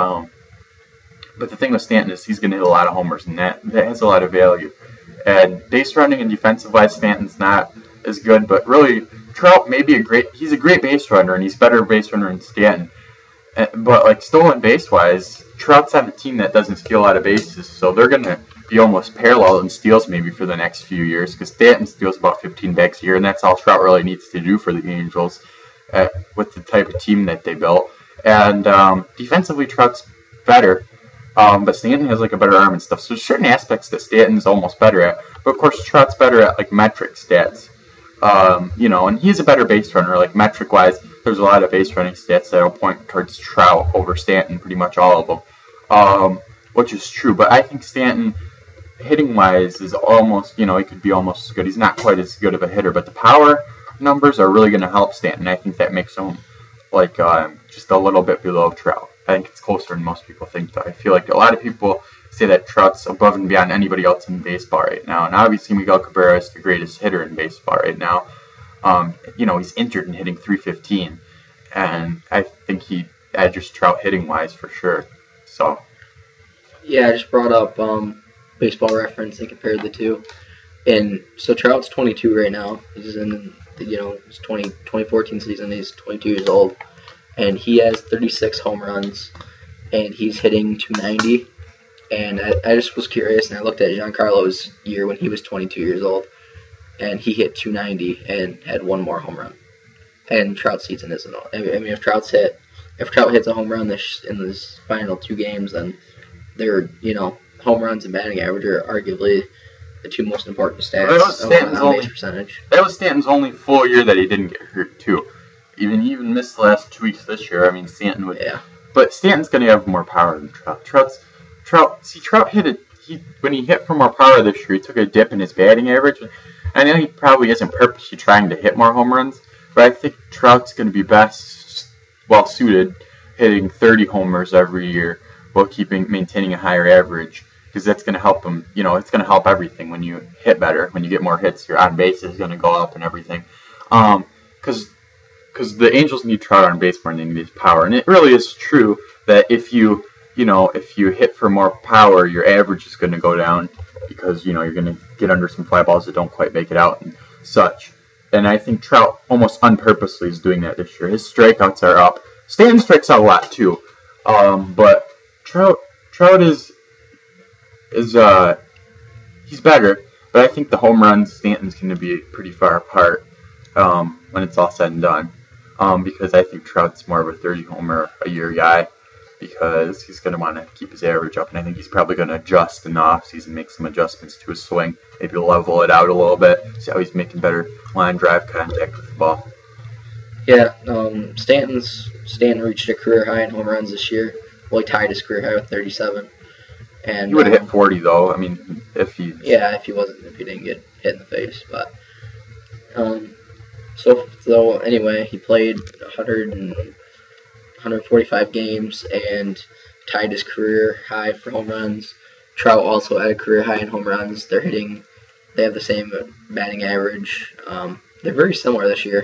the thing with Stanton is he's going to hit a lot of homers, and that has a lot of value. And base running and defensive-wise, Stanton's not as good, but really, Trout he's a great base runner, and he's a better base runner than Stanton. But stolen base-wise, Trout's on a team that doesn't steal a lot of bases, so they're going to be almost parallel in steals maybe for the next few years, because Stanton steals about 15 bags a year, and that's all Trout really needs to do for the Angels with the type of team that they built. And defensively, Trout's better. But Stanton has a better arm and stuff. So there's certain aspects that Stanton's almost better at. But of course, Trout's better at metric stats. And he's a better base runner. Metric wise, there's a lot of base running stats that'll point towards Trout over Stanton, pretty much all of them. Which is true. But I think Stanton, hitting wise, is almost, he could be almost as good. He's not quite as good of a hitter, but the power numbers are really going to help Stanton. I think that makes him just a little bit below Trout. I think it's closer than most people think, though. I feel like a lot of people say that Trout's above and beyond anybody else in baseball right now. And obviously Miguel Cabrera is the greatest hitter in baseball right now. He's injured and hitting .315. And I think he edges Trout hitting-wise for sure. So, yeah, I just brought up Baseball Reference and compared the two. And so Trout's 22 right now. He's in his 2014 season. He's 22 years old. And he has 36 home runs, and he's hitting .290. And I just was curious, and I looked at Giancarlo's year when he was 22 years old, and he hit .290 and had one more home run. And Trout's season isn't. I mean, if Trout hits a home run in this final 2 games, then they're home runs and batting average are arguably the two most important stats on base percentage. That was Stanton's only full year that he didn't get hurt too. He even missed the last 2 weeks this year. I mean, Stanton would. Yeah. But Stanton's going to have more power than Trout. Trout hit it. When he hit for more power this year, he took a dip in his batting average. I know he probably isn't purposely trying to hit more home runs, but I think Trout's going to be best, well suited, hitting 30 homers every year while maintaining a higher average, because that's going to help him. It's going to help everything when you hit better. When you get more hits, your on base is going to go up and everything. Because the Angels need Trout on base more than they need his power. And it really is true that if you hit for more power, your average is going to go down because, you're going to get under some fly balls that don't quite make it out and such. And I think Trout almost unpurposely is doing that this year. His strikeouts are up. Stanton strikes out a lot too. But Trout is he's better. But I think the home runs, Stanton's going to be pretty far apart when it's all said and done. because I think Trout's more of a 30-homer-a-year guy because he's going to want to keep his average up, and I think he's probably going to adjust in the offseason, make some adjustments to his swing, maybe level it out a little bit, see how he's making better line drive contact with the ball. Yeah, Stanton reached a career high in home runs this year. Well, he tied his career high with 37. And he would have hit 40 though. I mean, if he didn't get hit in the face. But so anyway, he played 145 games and tied his career high for home runs. Trout also had a career high in home runs. They have the same batting average. They're very similar this year.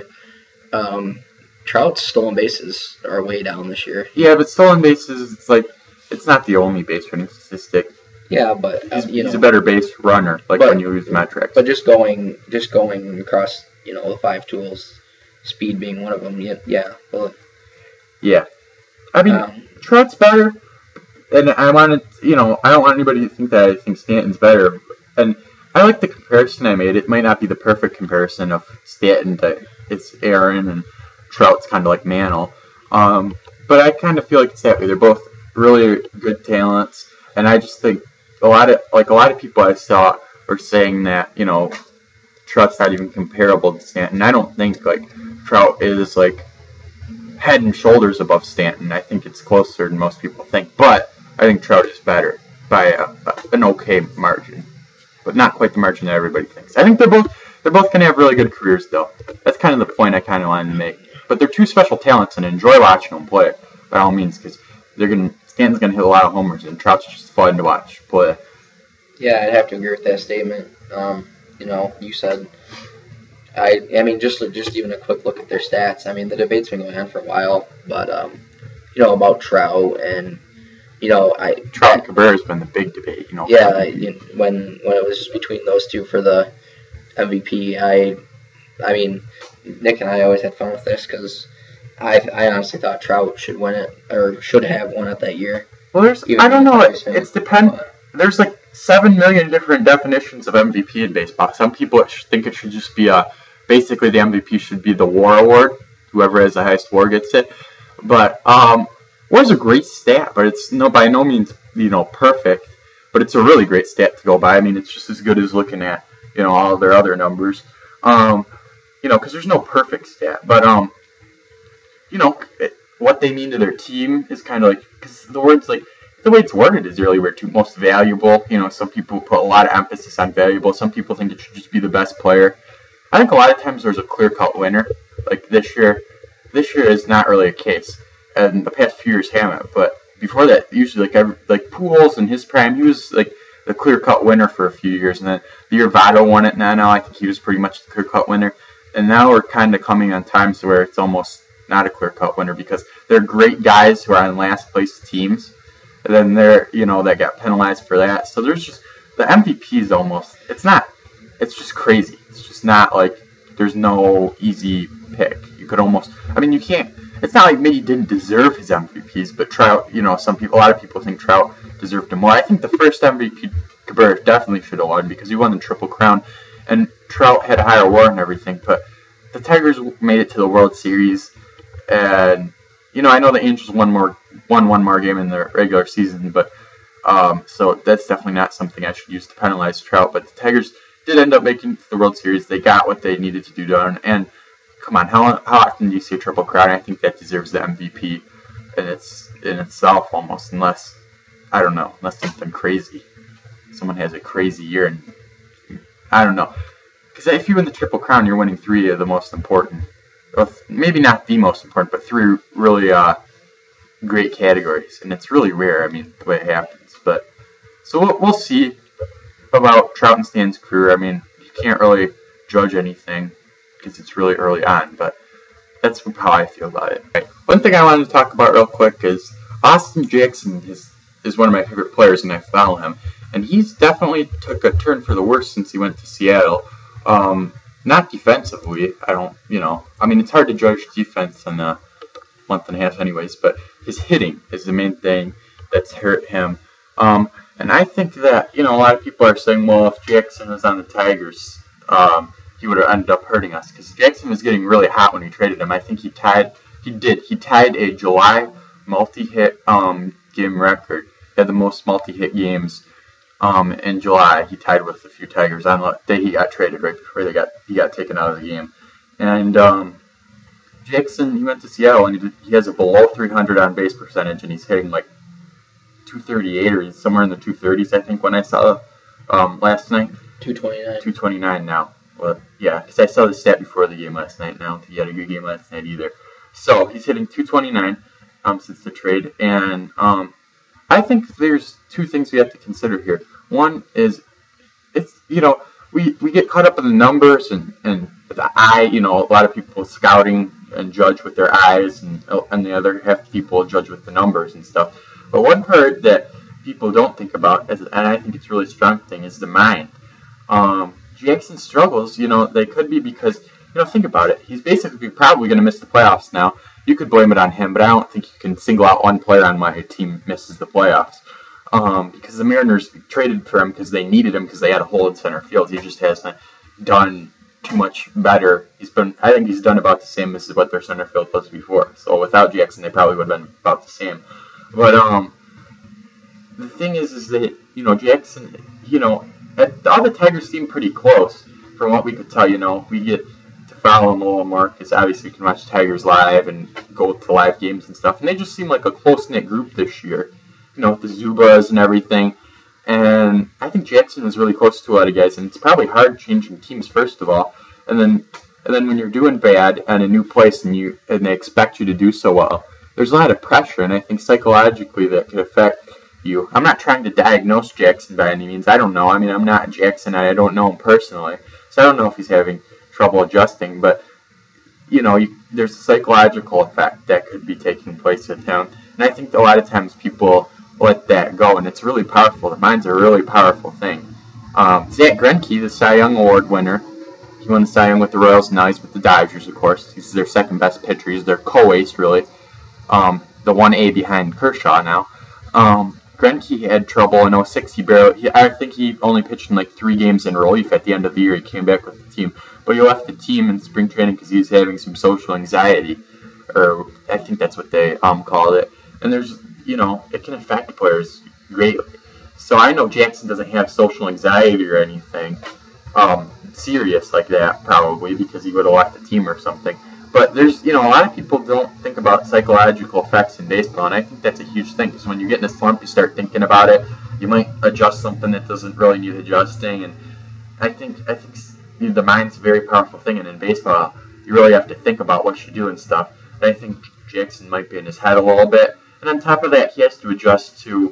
Trout's stolen bases are way down this year. Yeah, but stolen bases, it's not the only base running statistic. Yeah, but he's a better base runner, when you use metrics. But just going across, the 5 tools, speed being one of them. Yeah. Well, yeah. I mean, Trout's better, and I don't want anybody to think that I think Stanton's better. And I like the comparison I made. It might not be the perfect comparison of Stanton to it's Aaron and Trout's kind of like Mantle. But I kind of feel like it's that way. They're both really good talents, and I just think a lot of people I saw were saying that Trout's not even comparable to Stanton. I don't think Trout is head and shoulders above Stanton. I think it's closer than most people think, but I think Trout is better by an okay margin, but not quite the margin that everybody thinks. I think they're both going to have really good careers, though. That's kind of the point I kind of wanted to make. But they're two special talents, and enjoy watching them play by all means, because Stanton's going to hit a lot of homers, and Trout's just fun to watch play. Yeah, I'd have to agree with that statement. You said, I mean, just even a quick look at their stats. I mean, the debate's been going on for a while, but about Trout and Trout and Cabrera's been the big debate. Yeah, when it was between those two for the MVP, I mean, Nick and I always had fun with this because I honestly thought Trout should win it or should have won it that year. Well, I don't know. It's depend. There's 7 million different definitions of MVP in baseball. Some people think it should just be basically the MVP should be the WAR award. Whoever has the highest WAR gets it. But WAR's a great stat, but it's by no means perfect. But it's a really great stat to go by. I mean, it's just as good as looking at all of their other numbers. Because there's no perfect stat. But what they mean to their team is kind of because the words the way it's worded is really weird too. Most valuable. Some people put a lot of emphasis on valuable. Some people think it should just be the best player. I think a lot of times there's a clear-cut winner. This year is not really a case, and the past few years haven't. But before that, usually Pujols in his prime, he was the clear-cut winner for a few years, and then the year Votto won it. Now I think he was pretty much the clear-cut winner, and now we're kind of coming on times where it's almost not a clear-cut winner because they're great guys who are on last-place teams. And then they're, that got penalized for that. So there's just, the MVP is almost, it's just crazy. It's just not there's no easy pick. You could almost, you can't, it's not like maybe he didn't deserve his MVPs, but Trout, a lot of people think Trout deserved him more. I think the first MVP Cabrera definitely should have won because he won the Triple Crown. And Trout had a higher WAR and everything, but the Tigers made it to the World Series. And, I know the Angels won one more game in the regular season, but so that's definitely not something I should use to penalize Trout. But the Tigers did end up making the World Series. They got what they needed to do done. And come on, how often do you see a Triple Crown? I think that deserves the MVP in itself almost, unless something crazy. Someone has a crazy year, and I don't know. Because if you win the Triple Crown, you're winning 3 of the most important. Maybe not the most important, but 3 really great categories, and it's really rare. The way it happens. But so we'll see about Trout and Stan's career. You can't really judge anything because it's really early on, but that's how I feel about it. Right. One thing I wanted to talk about real quick is Austin Jackson is one of my favorite players, and I follow him, and he's definitely took a turn for the worse since he went to Seattle. Not defensively. It's hard to judge defense in a month and a half anyways, but his hitting is the main thing that's hurt him. And I think that, a lot of people are saying, well, if Jackson was on the Tigers, he would have ended up hurting us because Jackson was getting really hot when we traded him. I think he tied a July multi-hit game record. He had the most multi-hit games in July. He tied with a few Tigers on the day he got traded, right before he got taken out of the game. And Jackson, he went to Seattle, and he has a below 300 on base percentage, and he's hitting like 238 or he's somewhere in the 230s, I think, when I saw last night. 229. 229 now. Well, yeah, because I saw the stat before the game last night. And I don't think he had a good game last night either. So he's hitting 229 since the trade, and I think there's two things we have to consider here. One is, we get caught up in the numbers and the eye. A lot of people scouting and judge with their eyes, and the other half of people judge with the numbers and stuff. But one part that people don't think about, and I think it's a really strong thing, is the mind. Jackson struggles, they could be because, think about it. He's basically probably going to miss the playoffs now. You could blame it on him, but I don't think you can single out one player on why a team misses the playoffs. Because the Mariners traded for him because they needed him because they had a hole in center field. He just hasn't done too much better. I think he's done about the same as what their center field was before. So without Jackson, they probably would have been about the same. But the thing is that Jackson, all the Tigers seem pretty close from what we could tell. We get to follow him a little more because obviously we can watch Tigers live and go to live games and stuff. And they just seem like a close-knit group this year, with the Zubas and everything. And I think Jackson was really close to a lot of guys. And it's probably hard changing teams, first of all. And then when you're doing bad at a new place and they expect you to do so well, there's a lot of pressure. And I think psychologically that could affect you. I'm not trying to diagnose Jackson by any means. I don't know. I mean, I'm not Jackson. I don't know him personally. So I don't know if he's having trouble adjusting. But, there's a psychological effect that could be taking place with him. And I think a lot of times people let that go. And it's really powerful. The mind's a really powerful thing. Zach Greinke, the Cy Young Award winner, he won the Cy Young with the Royals. Now he's with the Dodgers, of course. He's their second best pitcher. He's their co-ace, really. The 1A behind Kershaw now. Greinke had trouble in 06. I think he only pitched in like 3 games in relief at the end of the year. He came back with the team. But he left the team in spring training because he was having some social anxiety. Or I think that's what they called it. And there's, it can affect players greatly. So I know Jackson doesn't have social anxiety or anything serious like that, probably, because he would have left the team or something. But there's, a lot of people don't think about psychological effects in baseball, and I think that's a huge thing, because when you get in a slump, you start thinking about it. You might adjust something that doesn't really need adjusting, and I think the mind's a very powerful thing, and in baseball, you really have to think about what you do and stuff. And I think Jackson might be in his head a little bit, and on top of that, he has to adjust to,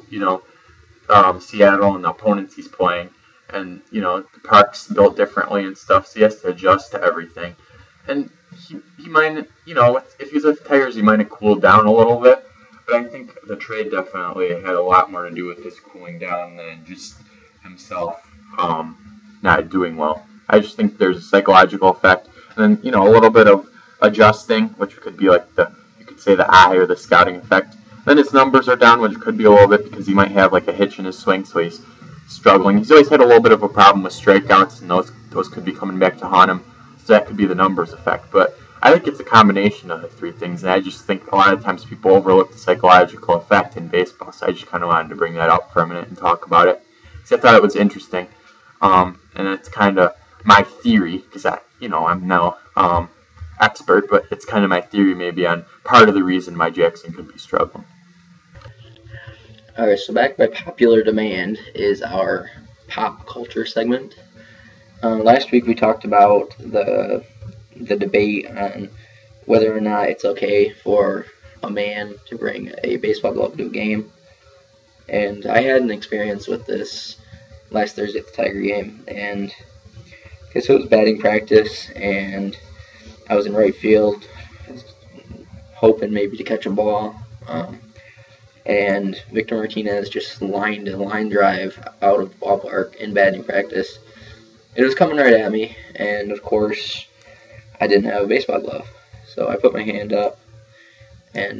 Seattle and the opponents he's playing, and, the park's built differently and stuff, so he has to adjust to everything. And he might, if he's with the Tigers, he might have cooled down a little bit. But I think the trade definitely had a lot more to do with his cooling down than just himself not doing well. I just think there's a psychological effect. And then, a little bit of adjusting, which could be like you could say the eye or the scouting effect. Then his numbers are down, which could be a little bit because he might have like a hitch in his swing, so he's struggling. He's always had a little bit of a problem with strikeouts, and those could be coming back to haunt him. So that could be the numbers effect. But I think it's a combination of the 3 things. And I just think a lot of times people overlook the psychological effect in baseball. So I just kind of wanted to bring that up for a minute and talk about it. Because I thought it was interesting. And it's kind of my theory, because I'm no expert, but it's kind of my theory maybe on part of the reason why Jackson could be struggling. Alright, so back by popular demand is our pop culture segment. Last week we talked about the debate on whether or not it's okay for a man to bring a baseball glove to a game. And I had an experience with this last Thursday at the Tiger game. And I guess it was batting practice, and I was in right field, hoping maybe to catch a ball. And Victor Martinez just lined a line drive out of the ballpark in batting practice. It was coming right at me, and of course, I didn't have a baseball glove. So I put my hand up, and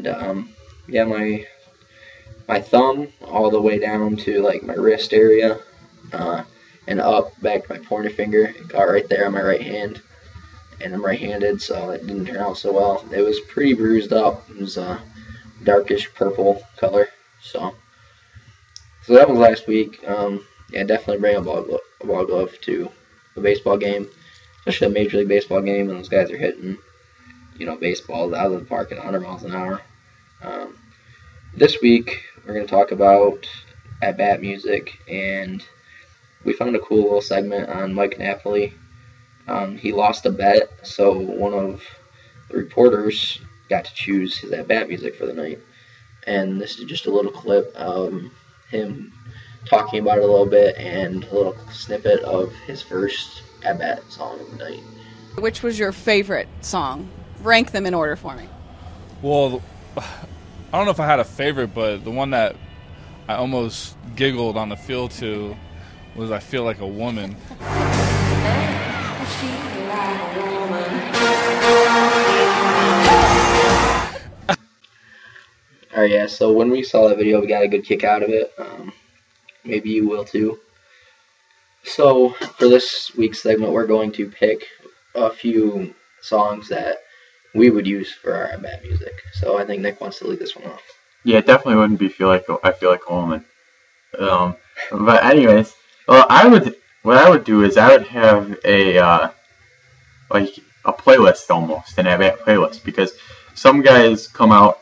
my thumb all the way down to like my wrist area and up back to my pointer finger. It got right there on my right hand, and I'm right-handed, so it didn't turn out so well. It was pretty bruised up. It was a darkish purple color. So that was last week. Yeah, definitely bring a ball glove to a baseball game, especially a Major League Baseball game when those guys are hitting, baseballs out of the park at 100 miles an hour. This week, we're going to talk about at-bat music, and we found a cool little segment on Mike Napoli. He lost a bet, so one of the reporters got to choose his at-bat music for the night. And this is just a little clip of him talking about it a little bit and a little snippet of his first at-bat song of the night. Which was your favorite song? Rank them in order for me. Well, I don't know if I had a favorite, but the one that I almost giggled on the field to was I Feel Like a Woman. Alright, yeah, so when we saw that video, we got a good kick out of it. Maybe you will too. So, for this week's segment, we're going to pick a few songs that we would use for our at-bat music. So I think Nick wants to lead this one off. Yeah, it definitely wouldn't be I Feel Like a Woman. But anyways, what I would do is I would have a playlist almost, an at-bat playlist, because some guys come out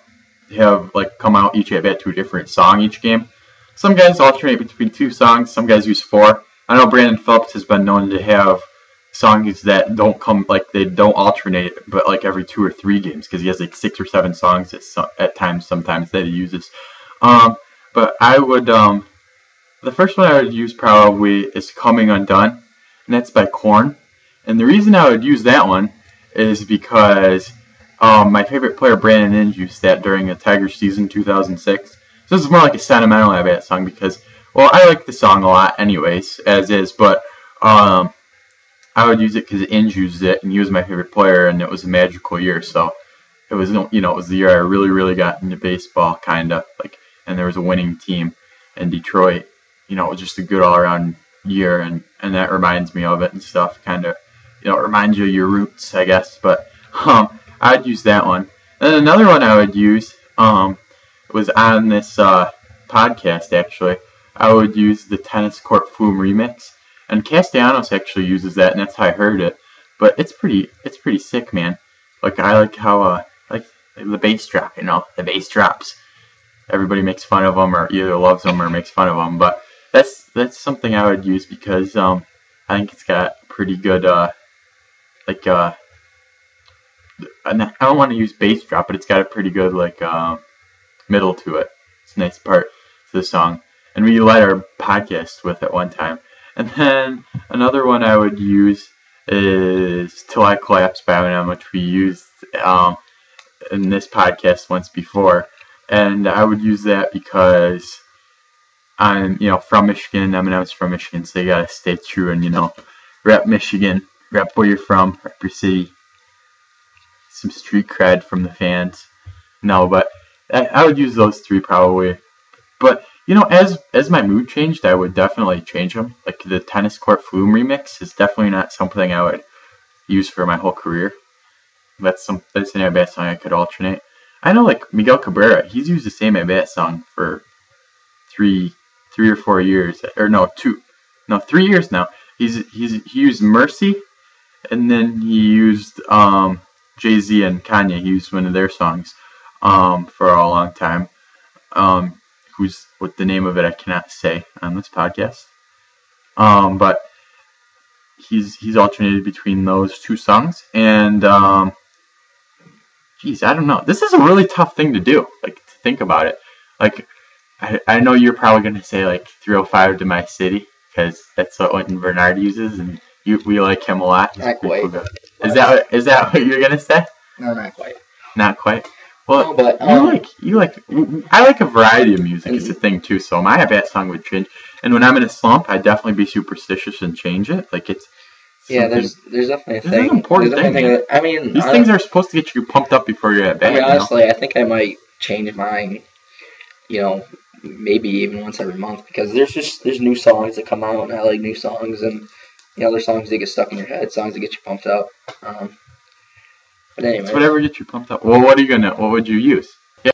each at-bat to a different song each game. Some guys alternate between 2 songs, some guys use 4. I know Brandon Phillips has been known to have songs that don't alternate, but every 2 or 3 games, because he has 6 or 7 songs at times, sometimes that he uses. But I would, the first one I would use probably is Coming Undone, and that's by Korn. And the reason I would use that one is because my favorite player, Brandon Inge, used that during the Tigers season 2006. So this is more like a sentimental at-bat song because, well, I like the song a lot anyways, as is, but I would use it because Inge used it, and he was my favorite player, and it was a magical year. So it was, it was the year I really, really got into baseball, kind of, and there was a winning team in Detroit. It was just a good all-around year, and that reminds me of it and stuff, kind of, it reminds you of your roots, I guess, but I'd use that one. And another one I would use was on this podcast, actually. I would use the Tennis Court Flume remix, and Castellanos actually uses that, and that's how I heard it. But it's pretty sick, man. I like how the bass drop, the bass drops. Everybody makes fun of them, or either loves them or makes fun of them. But that's something I would use because I think it's got pretty good I don't want to use bass drop, but it's got a pretty good middle to it. It's a nice part to the song, and we led our podcast with it one time. And then another one I would use is Till I Collapse by Eminem, which we used in this podcast once before. And I would use that because I'm, from Michigan. Eminem's from Michigan, so you gotta stay true and, rep Michigan, rep where you're from, rep your city. Some street cred from the fans. No, but I would use those 3 probably. But, as my mood changed, I would definitely change them. The Tennis Court Flume remix is definitely not something I would use for my whole career. That's an at-bat song I could alternate. I know, Miguel Cabrera, he's used the same at-bat song for 3 or 4 years. Or no, 3 years now. He used Mercy, and then he used Jay-Z and Kanye. He used one of their songs for a long time. What the name of it I cannot say on this podcast. But he's alternated between those 2 songs, and I don't know. This is a really tough thing to do, to think about it. I know you're probably going to say 305 to My City, because that's what Quentin Bernard uses, and we like him a lot. Not quite. Is that what you're going to say? No, not quite. Not quite? Well, no, but, I like a variety of music. It's a thing too. So my at-bat song would change, and when I'm in a slump, I'd definitely be superstitious and change it. There's definitely a thing. It's an important thing. These things are supposed to get you pumped up before you're at bat. Honestly, I think I might change mine. maybe even once every month, because there's new songs that come out, and I like new songs, and there's songs that get stuck in your head, songs that get you pumped up. But anyway, whatever gets you pumped up. Well, what would you use? Yeah.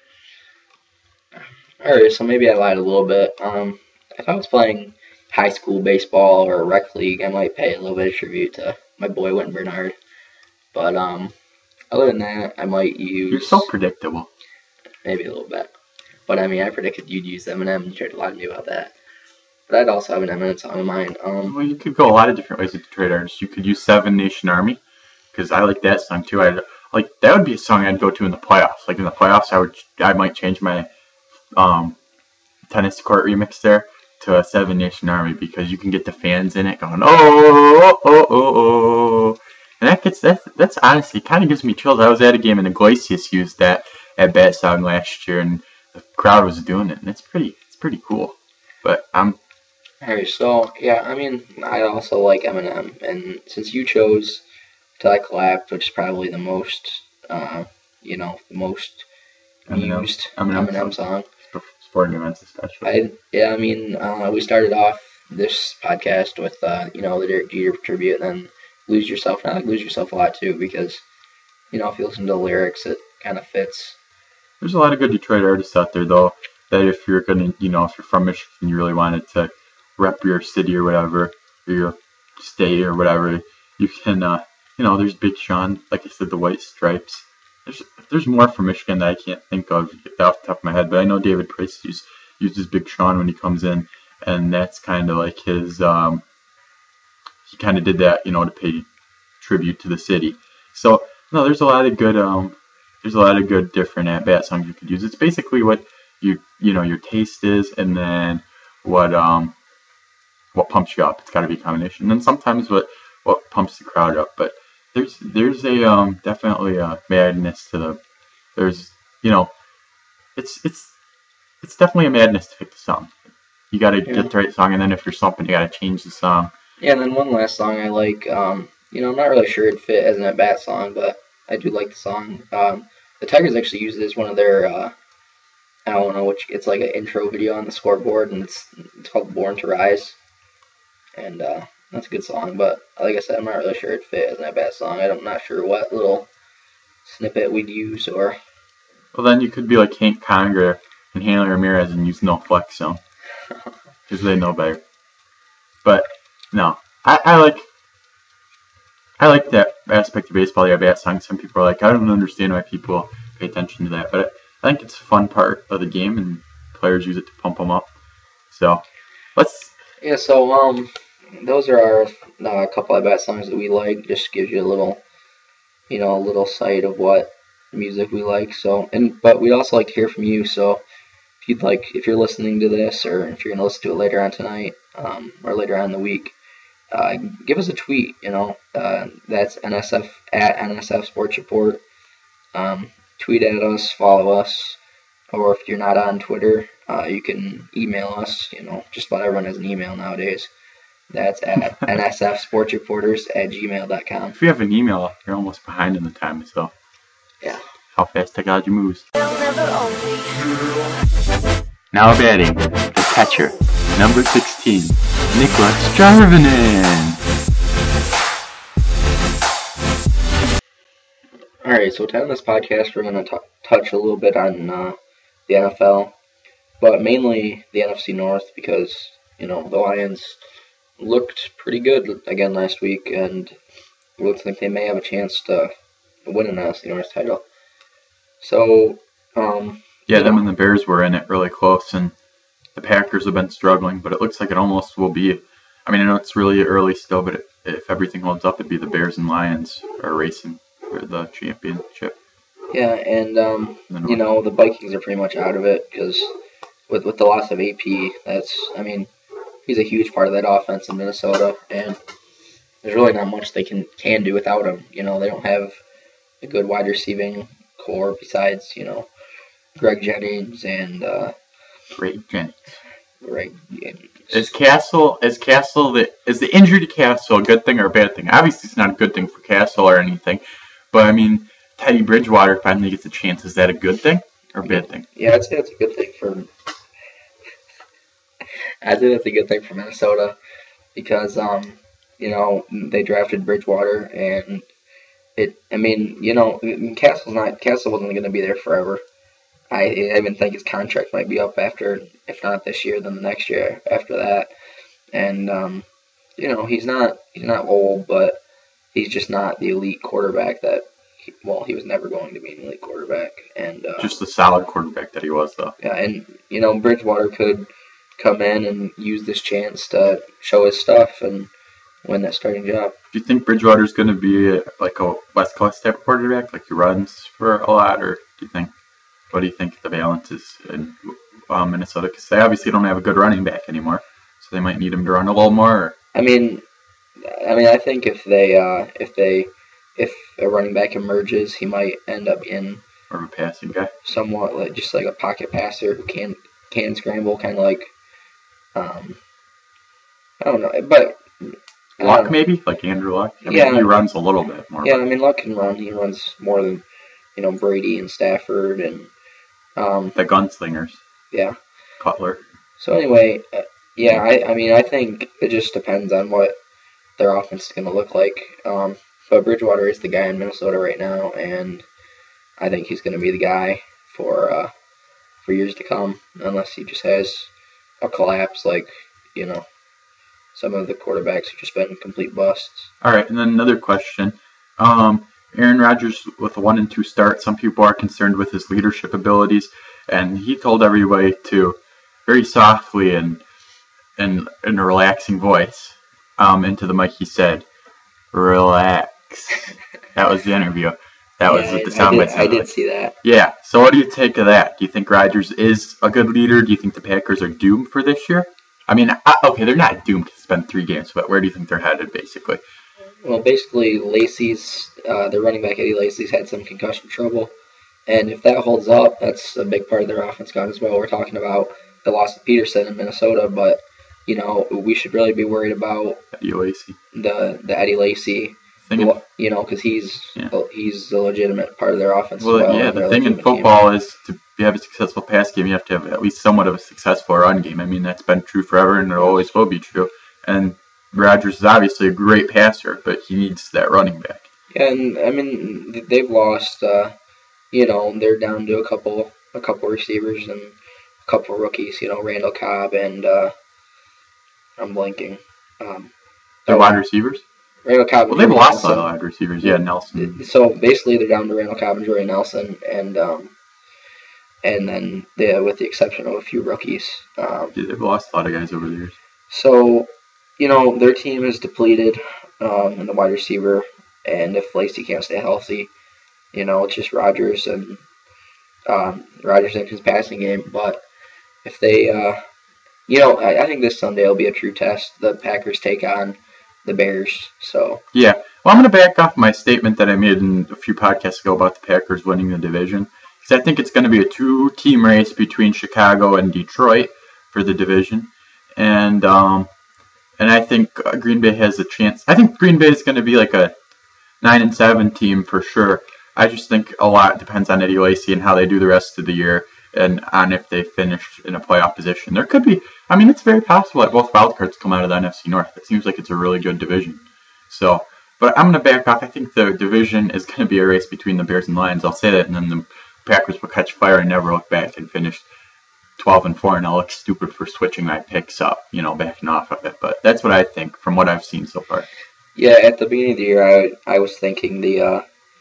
Alright, so maybe I lied a little bit. If I was playing high school baseball or rec league, I might pay a little bit of tribute to my boy Wynton Bernard. But other than that, I might use. You're so predictable. Maybe a little bit. But I mean, I predicted you'd use Eminem. You tried to lie to me about that. But I'd also have an Eminem song in mind. Well, you could go a lot of different ways with Detroit artists. You could use Seven Nation Army, because I like that song too. That would be a song I'd go to in the playoffs. Like in the playoffs, I might change my tennis court remix there to a Seven Nation Army, because you can get the fans in it going oh oh oh oh, and that's honestly kind of gives me chills. I was at a game and Iglesias used that at Bat Song last year, and the crowd was doing it, and it's pretty cool. But Alright, so yeah, I mean, I also like Eminem, and since you chose Till I Collapse, which is probably the most the most used Eminem song. Sporting events especially. We started off this podcast with the Derek Jeter tribute, and then Lose Yourself. And I like Lose Yourself a lot too, because if you listen to the lyrics, it kind of fits. There's a lot of good Detroit artists out there though, that if you're gonna if you're from Michigan, you really wanted to rep your city or whatever, or your state or whatever, you can there's Big Sean, like I said, the White Stripes. There's more from Michigan that I can't think of off the top of my head, but I know David Price uses Big Sean when he comes in, and that's kind of like his. He kind of did that, to pay tribute to the city. So no, there's a lot of good different at-bat songs you could use. It's basically what your taste is, and then what pumps you up. It's got to be a combination, and then sometimes what pumps the crowd up, but. There's a definitely a madness to it's definitely a madness to pick the song. You got to get the right song, and then if you're slumping, you got to change the song. Yeah, and then one last song I like. I'm not really sure it'd fit as an at-bat song, but I do like the song. The Tigers actually use it as one of their I don't know it's like an intro video on the scoreboard, and it's called Born to Rise, and that's a good song, but like I said, I'm not really sure it'd fit as an at-bat song. I'm not sure what little snippet we'd use, or. Well, then you could be like Hank Conger and Hanley Ramirez and use No Flex Zone, because they know better. But no, I like that aspect of baseball, the at-bat song. Some people are like, I don't understand why people pay attention to that, but I think it's a fun part of the game, and players use it to pump them up. So those are our couple of at-bat songs that we like. Just gives you a little sight of what music we like. So, but we'd also like to hear from you. So, if you're listening to this, or if you're gonna listen to it later on tonight, or later on in the week, give us a tweet. That's NSF at NSF Sports Report. Tweet at us, follow us, or if you're not on Twitter, you can email us. Just about everyone has an email nowadays. That's at nsfsportsreporters@gmail.com. If you have an email, you're almost behind in the time, so. Yeah. How fast technology moves. Now batting, the catcher, number 16, Nicholas Jarvinen. Alright, so to end this podcast, we're going to touch a little bit on the NFL, but mainly the NFC North, because, the Lions looked pretty good again last week, and it looks like they may have a chance to win an NFC North title. So, them and the Bears were in it really close, and the Packers have been struggling, but it looks like it almost will be. I mean, I know it's really early still, but if everything holds up, it'd be the Bears and Lions are racing for the championship. Yeah, and the Vikings are pretty much out of it, because with the loss of AP, he's a huge part of that offense in Minnesota, and there's really not much they can do without him. They don't have a good wide receiving core besides, Greg Jennings and Greg Jennings. Greg Jennings. Is the injury to Castle a good thing or a bad thing? Obviously, it's not a good thing for Castle or anything, but I mean, Teddy Bridgewater finally gets a chance. Is that a good thing or a bad thing? Yeah, I'd say it's a good thing for I think that's a good thing for Minnesota because, they drafted Bridgewater and Castle wasn't going to be there forever. I even think his contract might be up after, if not this year, then the next year after that. And, he's not old, but he's just not the elite quarterback that, he was never going to be an elite quarterback. And just the solid quarterback that he was, though. Yeah, and, Bridgewater could come in and use this chance to show his stuff and win that starting job. Do you think Bridgewater's going to be like a West Coast type of quarterback, like he runs for a lot, or what do you think the balance is in Minnesota? Because they obviously don't have a good running back anymore, so they might need him to run a little more. Or... I think if a running back emerges, he might end up in more of a passing guy, somewhat like a pocket passer who can scramble, kind of like I don't know, but Luck maybe like Andrew Luck. He runs a little bit more. Yeah, Luck can run. He runs more than Brady and Stafford and the gunslingers. Yeah, Cutler. So anyway, I think it just depends on what their offense is going to look like. But Bridgewater is the guy in Minnesota right now, and I think he's going to be the guy for years to come, unless he just has a collapse like, some of the quarterbacks have just been complete busts. All right, and then another question. Aaron Rodgers with a 1-2 start, some people are concerned with his leadership abilities, and he told everybody to very softly and in a relaxing voice into the mic, he said, "Relax." That was the interview. That was what the soundbite sounded. I did see that. Yeah. So what do you take of that? Do you think Rodgers is a good leader? Do you think the Packers are doomed for this year? They're not doomed to spend 3 games, but where do you think they're headed, basically? Well, basically, their running back, Eddie Lacy's had some concussion trouble. And if that holds up, that's a big part of their offense gone as well. We're talking about the loss of Peterson in Minnesota, but, we should really be worried about Eddie Lacy. The Eddie Lacy, because he's a legitimate part of their offense as well. Yeah, the thing in football is to have a successful pass game, you have to have at least somewhat of a successful run game. That's been true forever, and it always will be true. And Rodgers is obviously a great passer, but he needs that running back. Yeah, and they've lost. They're down to a couple receivers and a couple rookies. Randall Cobb and I'm blanking. They're wide receivers. Randall Cobb. Well, they've lost a lot of wide receivers. Yeah, Nelson. So basically, they're down to Randall Cobb and Jordy Nelson, and then with the exception of a few rookies. They've lost a lot of guys over the years. So, their team is depleted in the wide receiver, and if Lacy can't stay healthy, it's just Rodgers and his passing game. But if they, I think this Sunday will be a true test. The Packers take on the Bears. So yeah, well, I'm going to back off my statement that I made a few podcasts ago about the Packers winning the division, because I think it's going to be a 2-team race between Chicago and Detroit for the division, and I think Green Bay has a chance. I think Green Bay is going to be like a 9-7 team for sure. I just think a lot depends on Eddie Lacy and how they do the rest of the year, and on if they finish in a playoff position. There could be, it's very possible that both wildcards come out of the NFC North. It seems like it's a really good division. So, but I'm going to back off. I think the division is going to be a race between the Bears and Lions. I'll say that, and then the Packers will catch fire and never look back and finish 12-4, and I'll look stupid for switching my picks up, backing off of it. But that's what I think from what I've seen so far. Yeah, at the beginning of the year, I was thinking the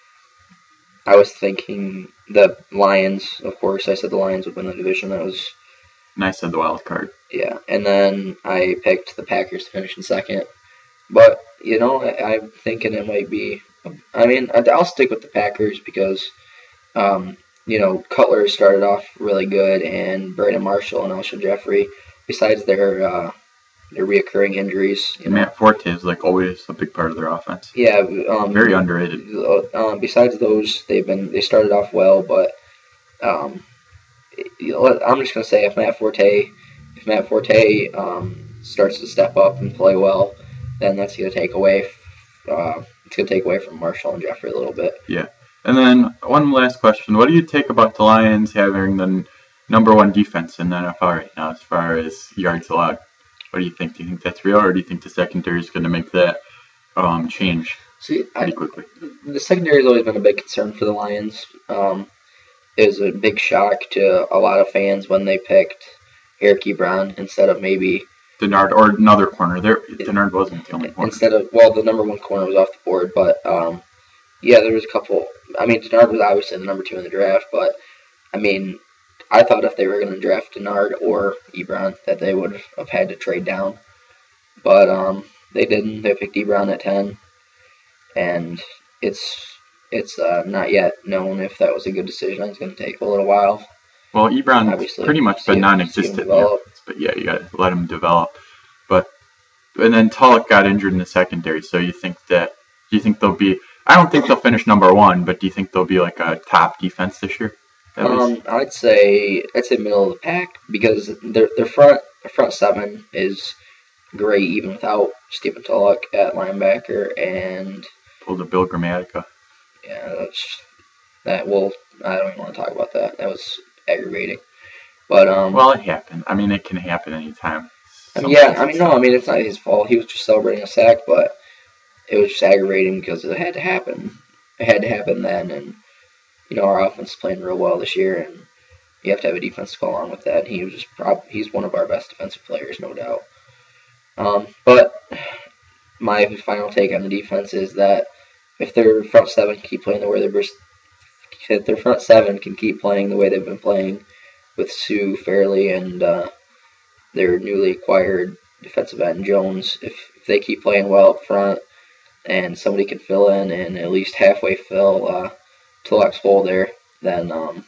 Lions. Of course, I said the Lions would win the division. And I said the wild card. Yeah, and then I picked the Packers to finish in second. But I'm thinking it might be. I'll stick with the Packers because, Cutler started off really good, and Brandon Marshall and Alshon Jeffrey, besides their reoccurring injuries. Matt Forte is always a big part of their offense. Yeah, very underrated. Besides those, they started off well, but I'm just gonna say if Matt Forte starts to step up and play well, then that's gonna take away. It's gonna take away from Marshall and Jeffrey a little bit. Yeah. And then one last question: what do you take about the Lions having the number one defense in the NFL right now as far as yards allowed. What do you think? Do you think that's real, or do you think the secondary is going to make that change pretty quickly? The secondary has always been a big concern for the Lions. It was a big shock to a lot of fans when they picked Eric Ebron instead of maybe Denard or another corner. Denard wasn't the only corner. The number one corner was off the board, but there was a couple. I mean, Denard was obviously the number 2 in the draft, but I mean, I thought if they were going to draft Denard or Ebron that they would have had to trade down, but they didn't. They picked Ebron at 10, and it's not yet known if that was a good decision. It's going to take a little while. Well, Ebron's pretty much been non-existent. But yeah, you got to let him develop. And then Tulloch got injured in the secondary. So do you think they'll be? I don't think they'll finish number 1, but do you think they'll be like a top defense this year? I'd say middle of the pack because their front 7 is great even without Stephen Tulloch at linebacker and pulled a Bill Gramatica. Yeah, I don't even want to talk about that. That was aggravating. But well, it happened. I mean, it can happen anytime. It's not his fault. He was just celebrating a sack, but it was just aggravating because it had to happen. It had to happen then, and our offense is playing real well this year, and you have to have a defense to go along with that. He's one of our best defensive players, no doubt. But my final take on the defense is that if their front 7 can keep playing the way they've been playing with Sue Fairley and their newly acquired defensive end Jones, if they keep playing well up front and somebody can fill in and at least halfway fill Tulloch's hole there, then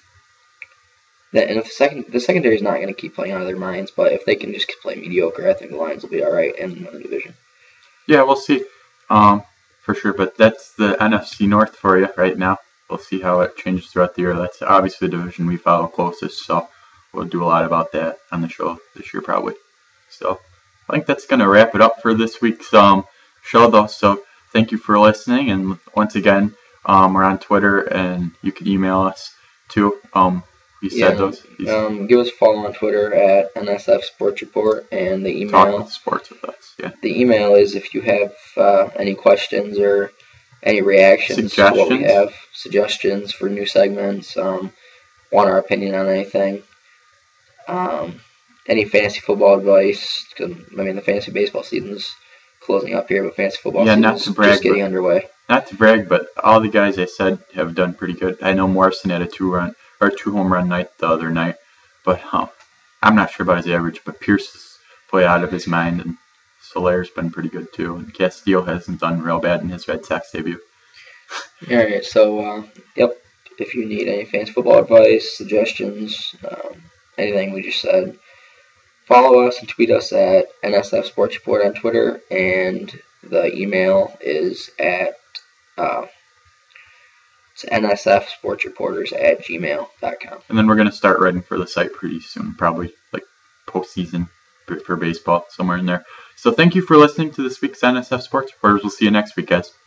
if the secondary is not going to keep playing out of their minds, but if they can just play mediocre, I think the Lions will be all right and win the division. Yeah, we'll see. For sure, but that's the NFC North for you right now. We'll see how it changes throughout the year. That's obviously the division we follow closest, so we'll do a lot about that on the show this year probably. So I think that's going to wrap it up for this week's show, though. So thank you for listening, and once again, we're on Twitter, and you can email us too. Give us a follow on Twitter at NSF Sports Report, and the email. Talk about sports with us. Yeah. The email is if you have any questions or any reactions to what we have, suggestions for new segments, want our opinion on anything, any fantasy football advice. The fantasy baseball season's closing up here, but fantasy football season's just getting underway. Not to brag, but all the guys I said have done pretty good. I know Morrison had a 2-home run night the other night, but I'm not sure about his average. But Pierce has played out of his mind, and Solaire's been pretty good too. And Castillo hasn't done real bad in his Red Sox debut. All right, so if you need any fantasy football advice, suggestions, anything we just said, follow us and tweet us at NSF Sports Report on Twitter, and the email is at it's nsfsportsreporters@gmail.com. And then we're going to start writing for the site pretty soon, probably like postseason for baseball, somewhere in there. So thank you for listening to this week's NSF Sports Reporters. We'll see you next week, guys.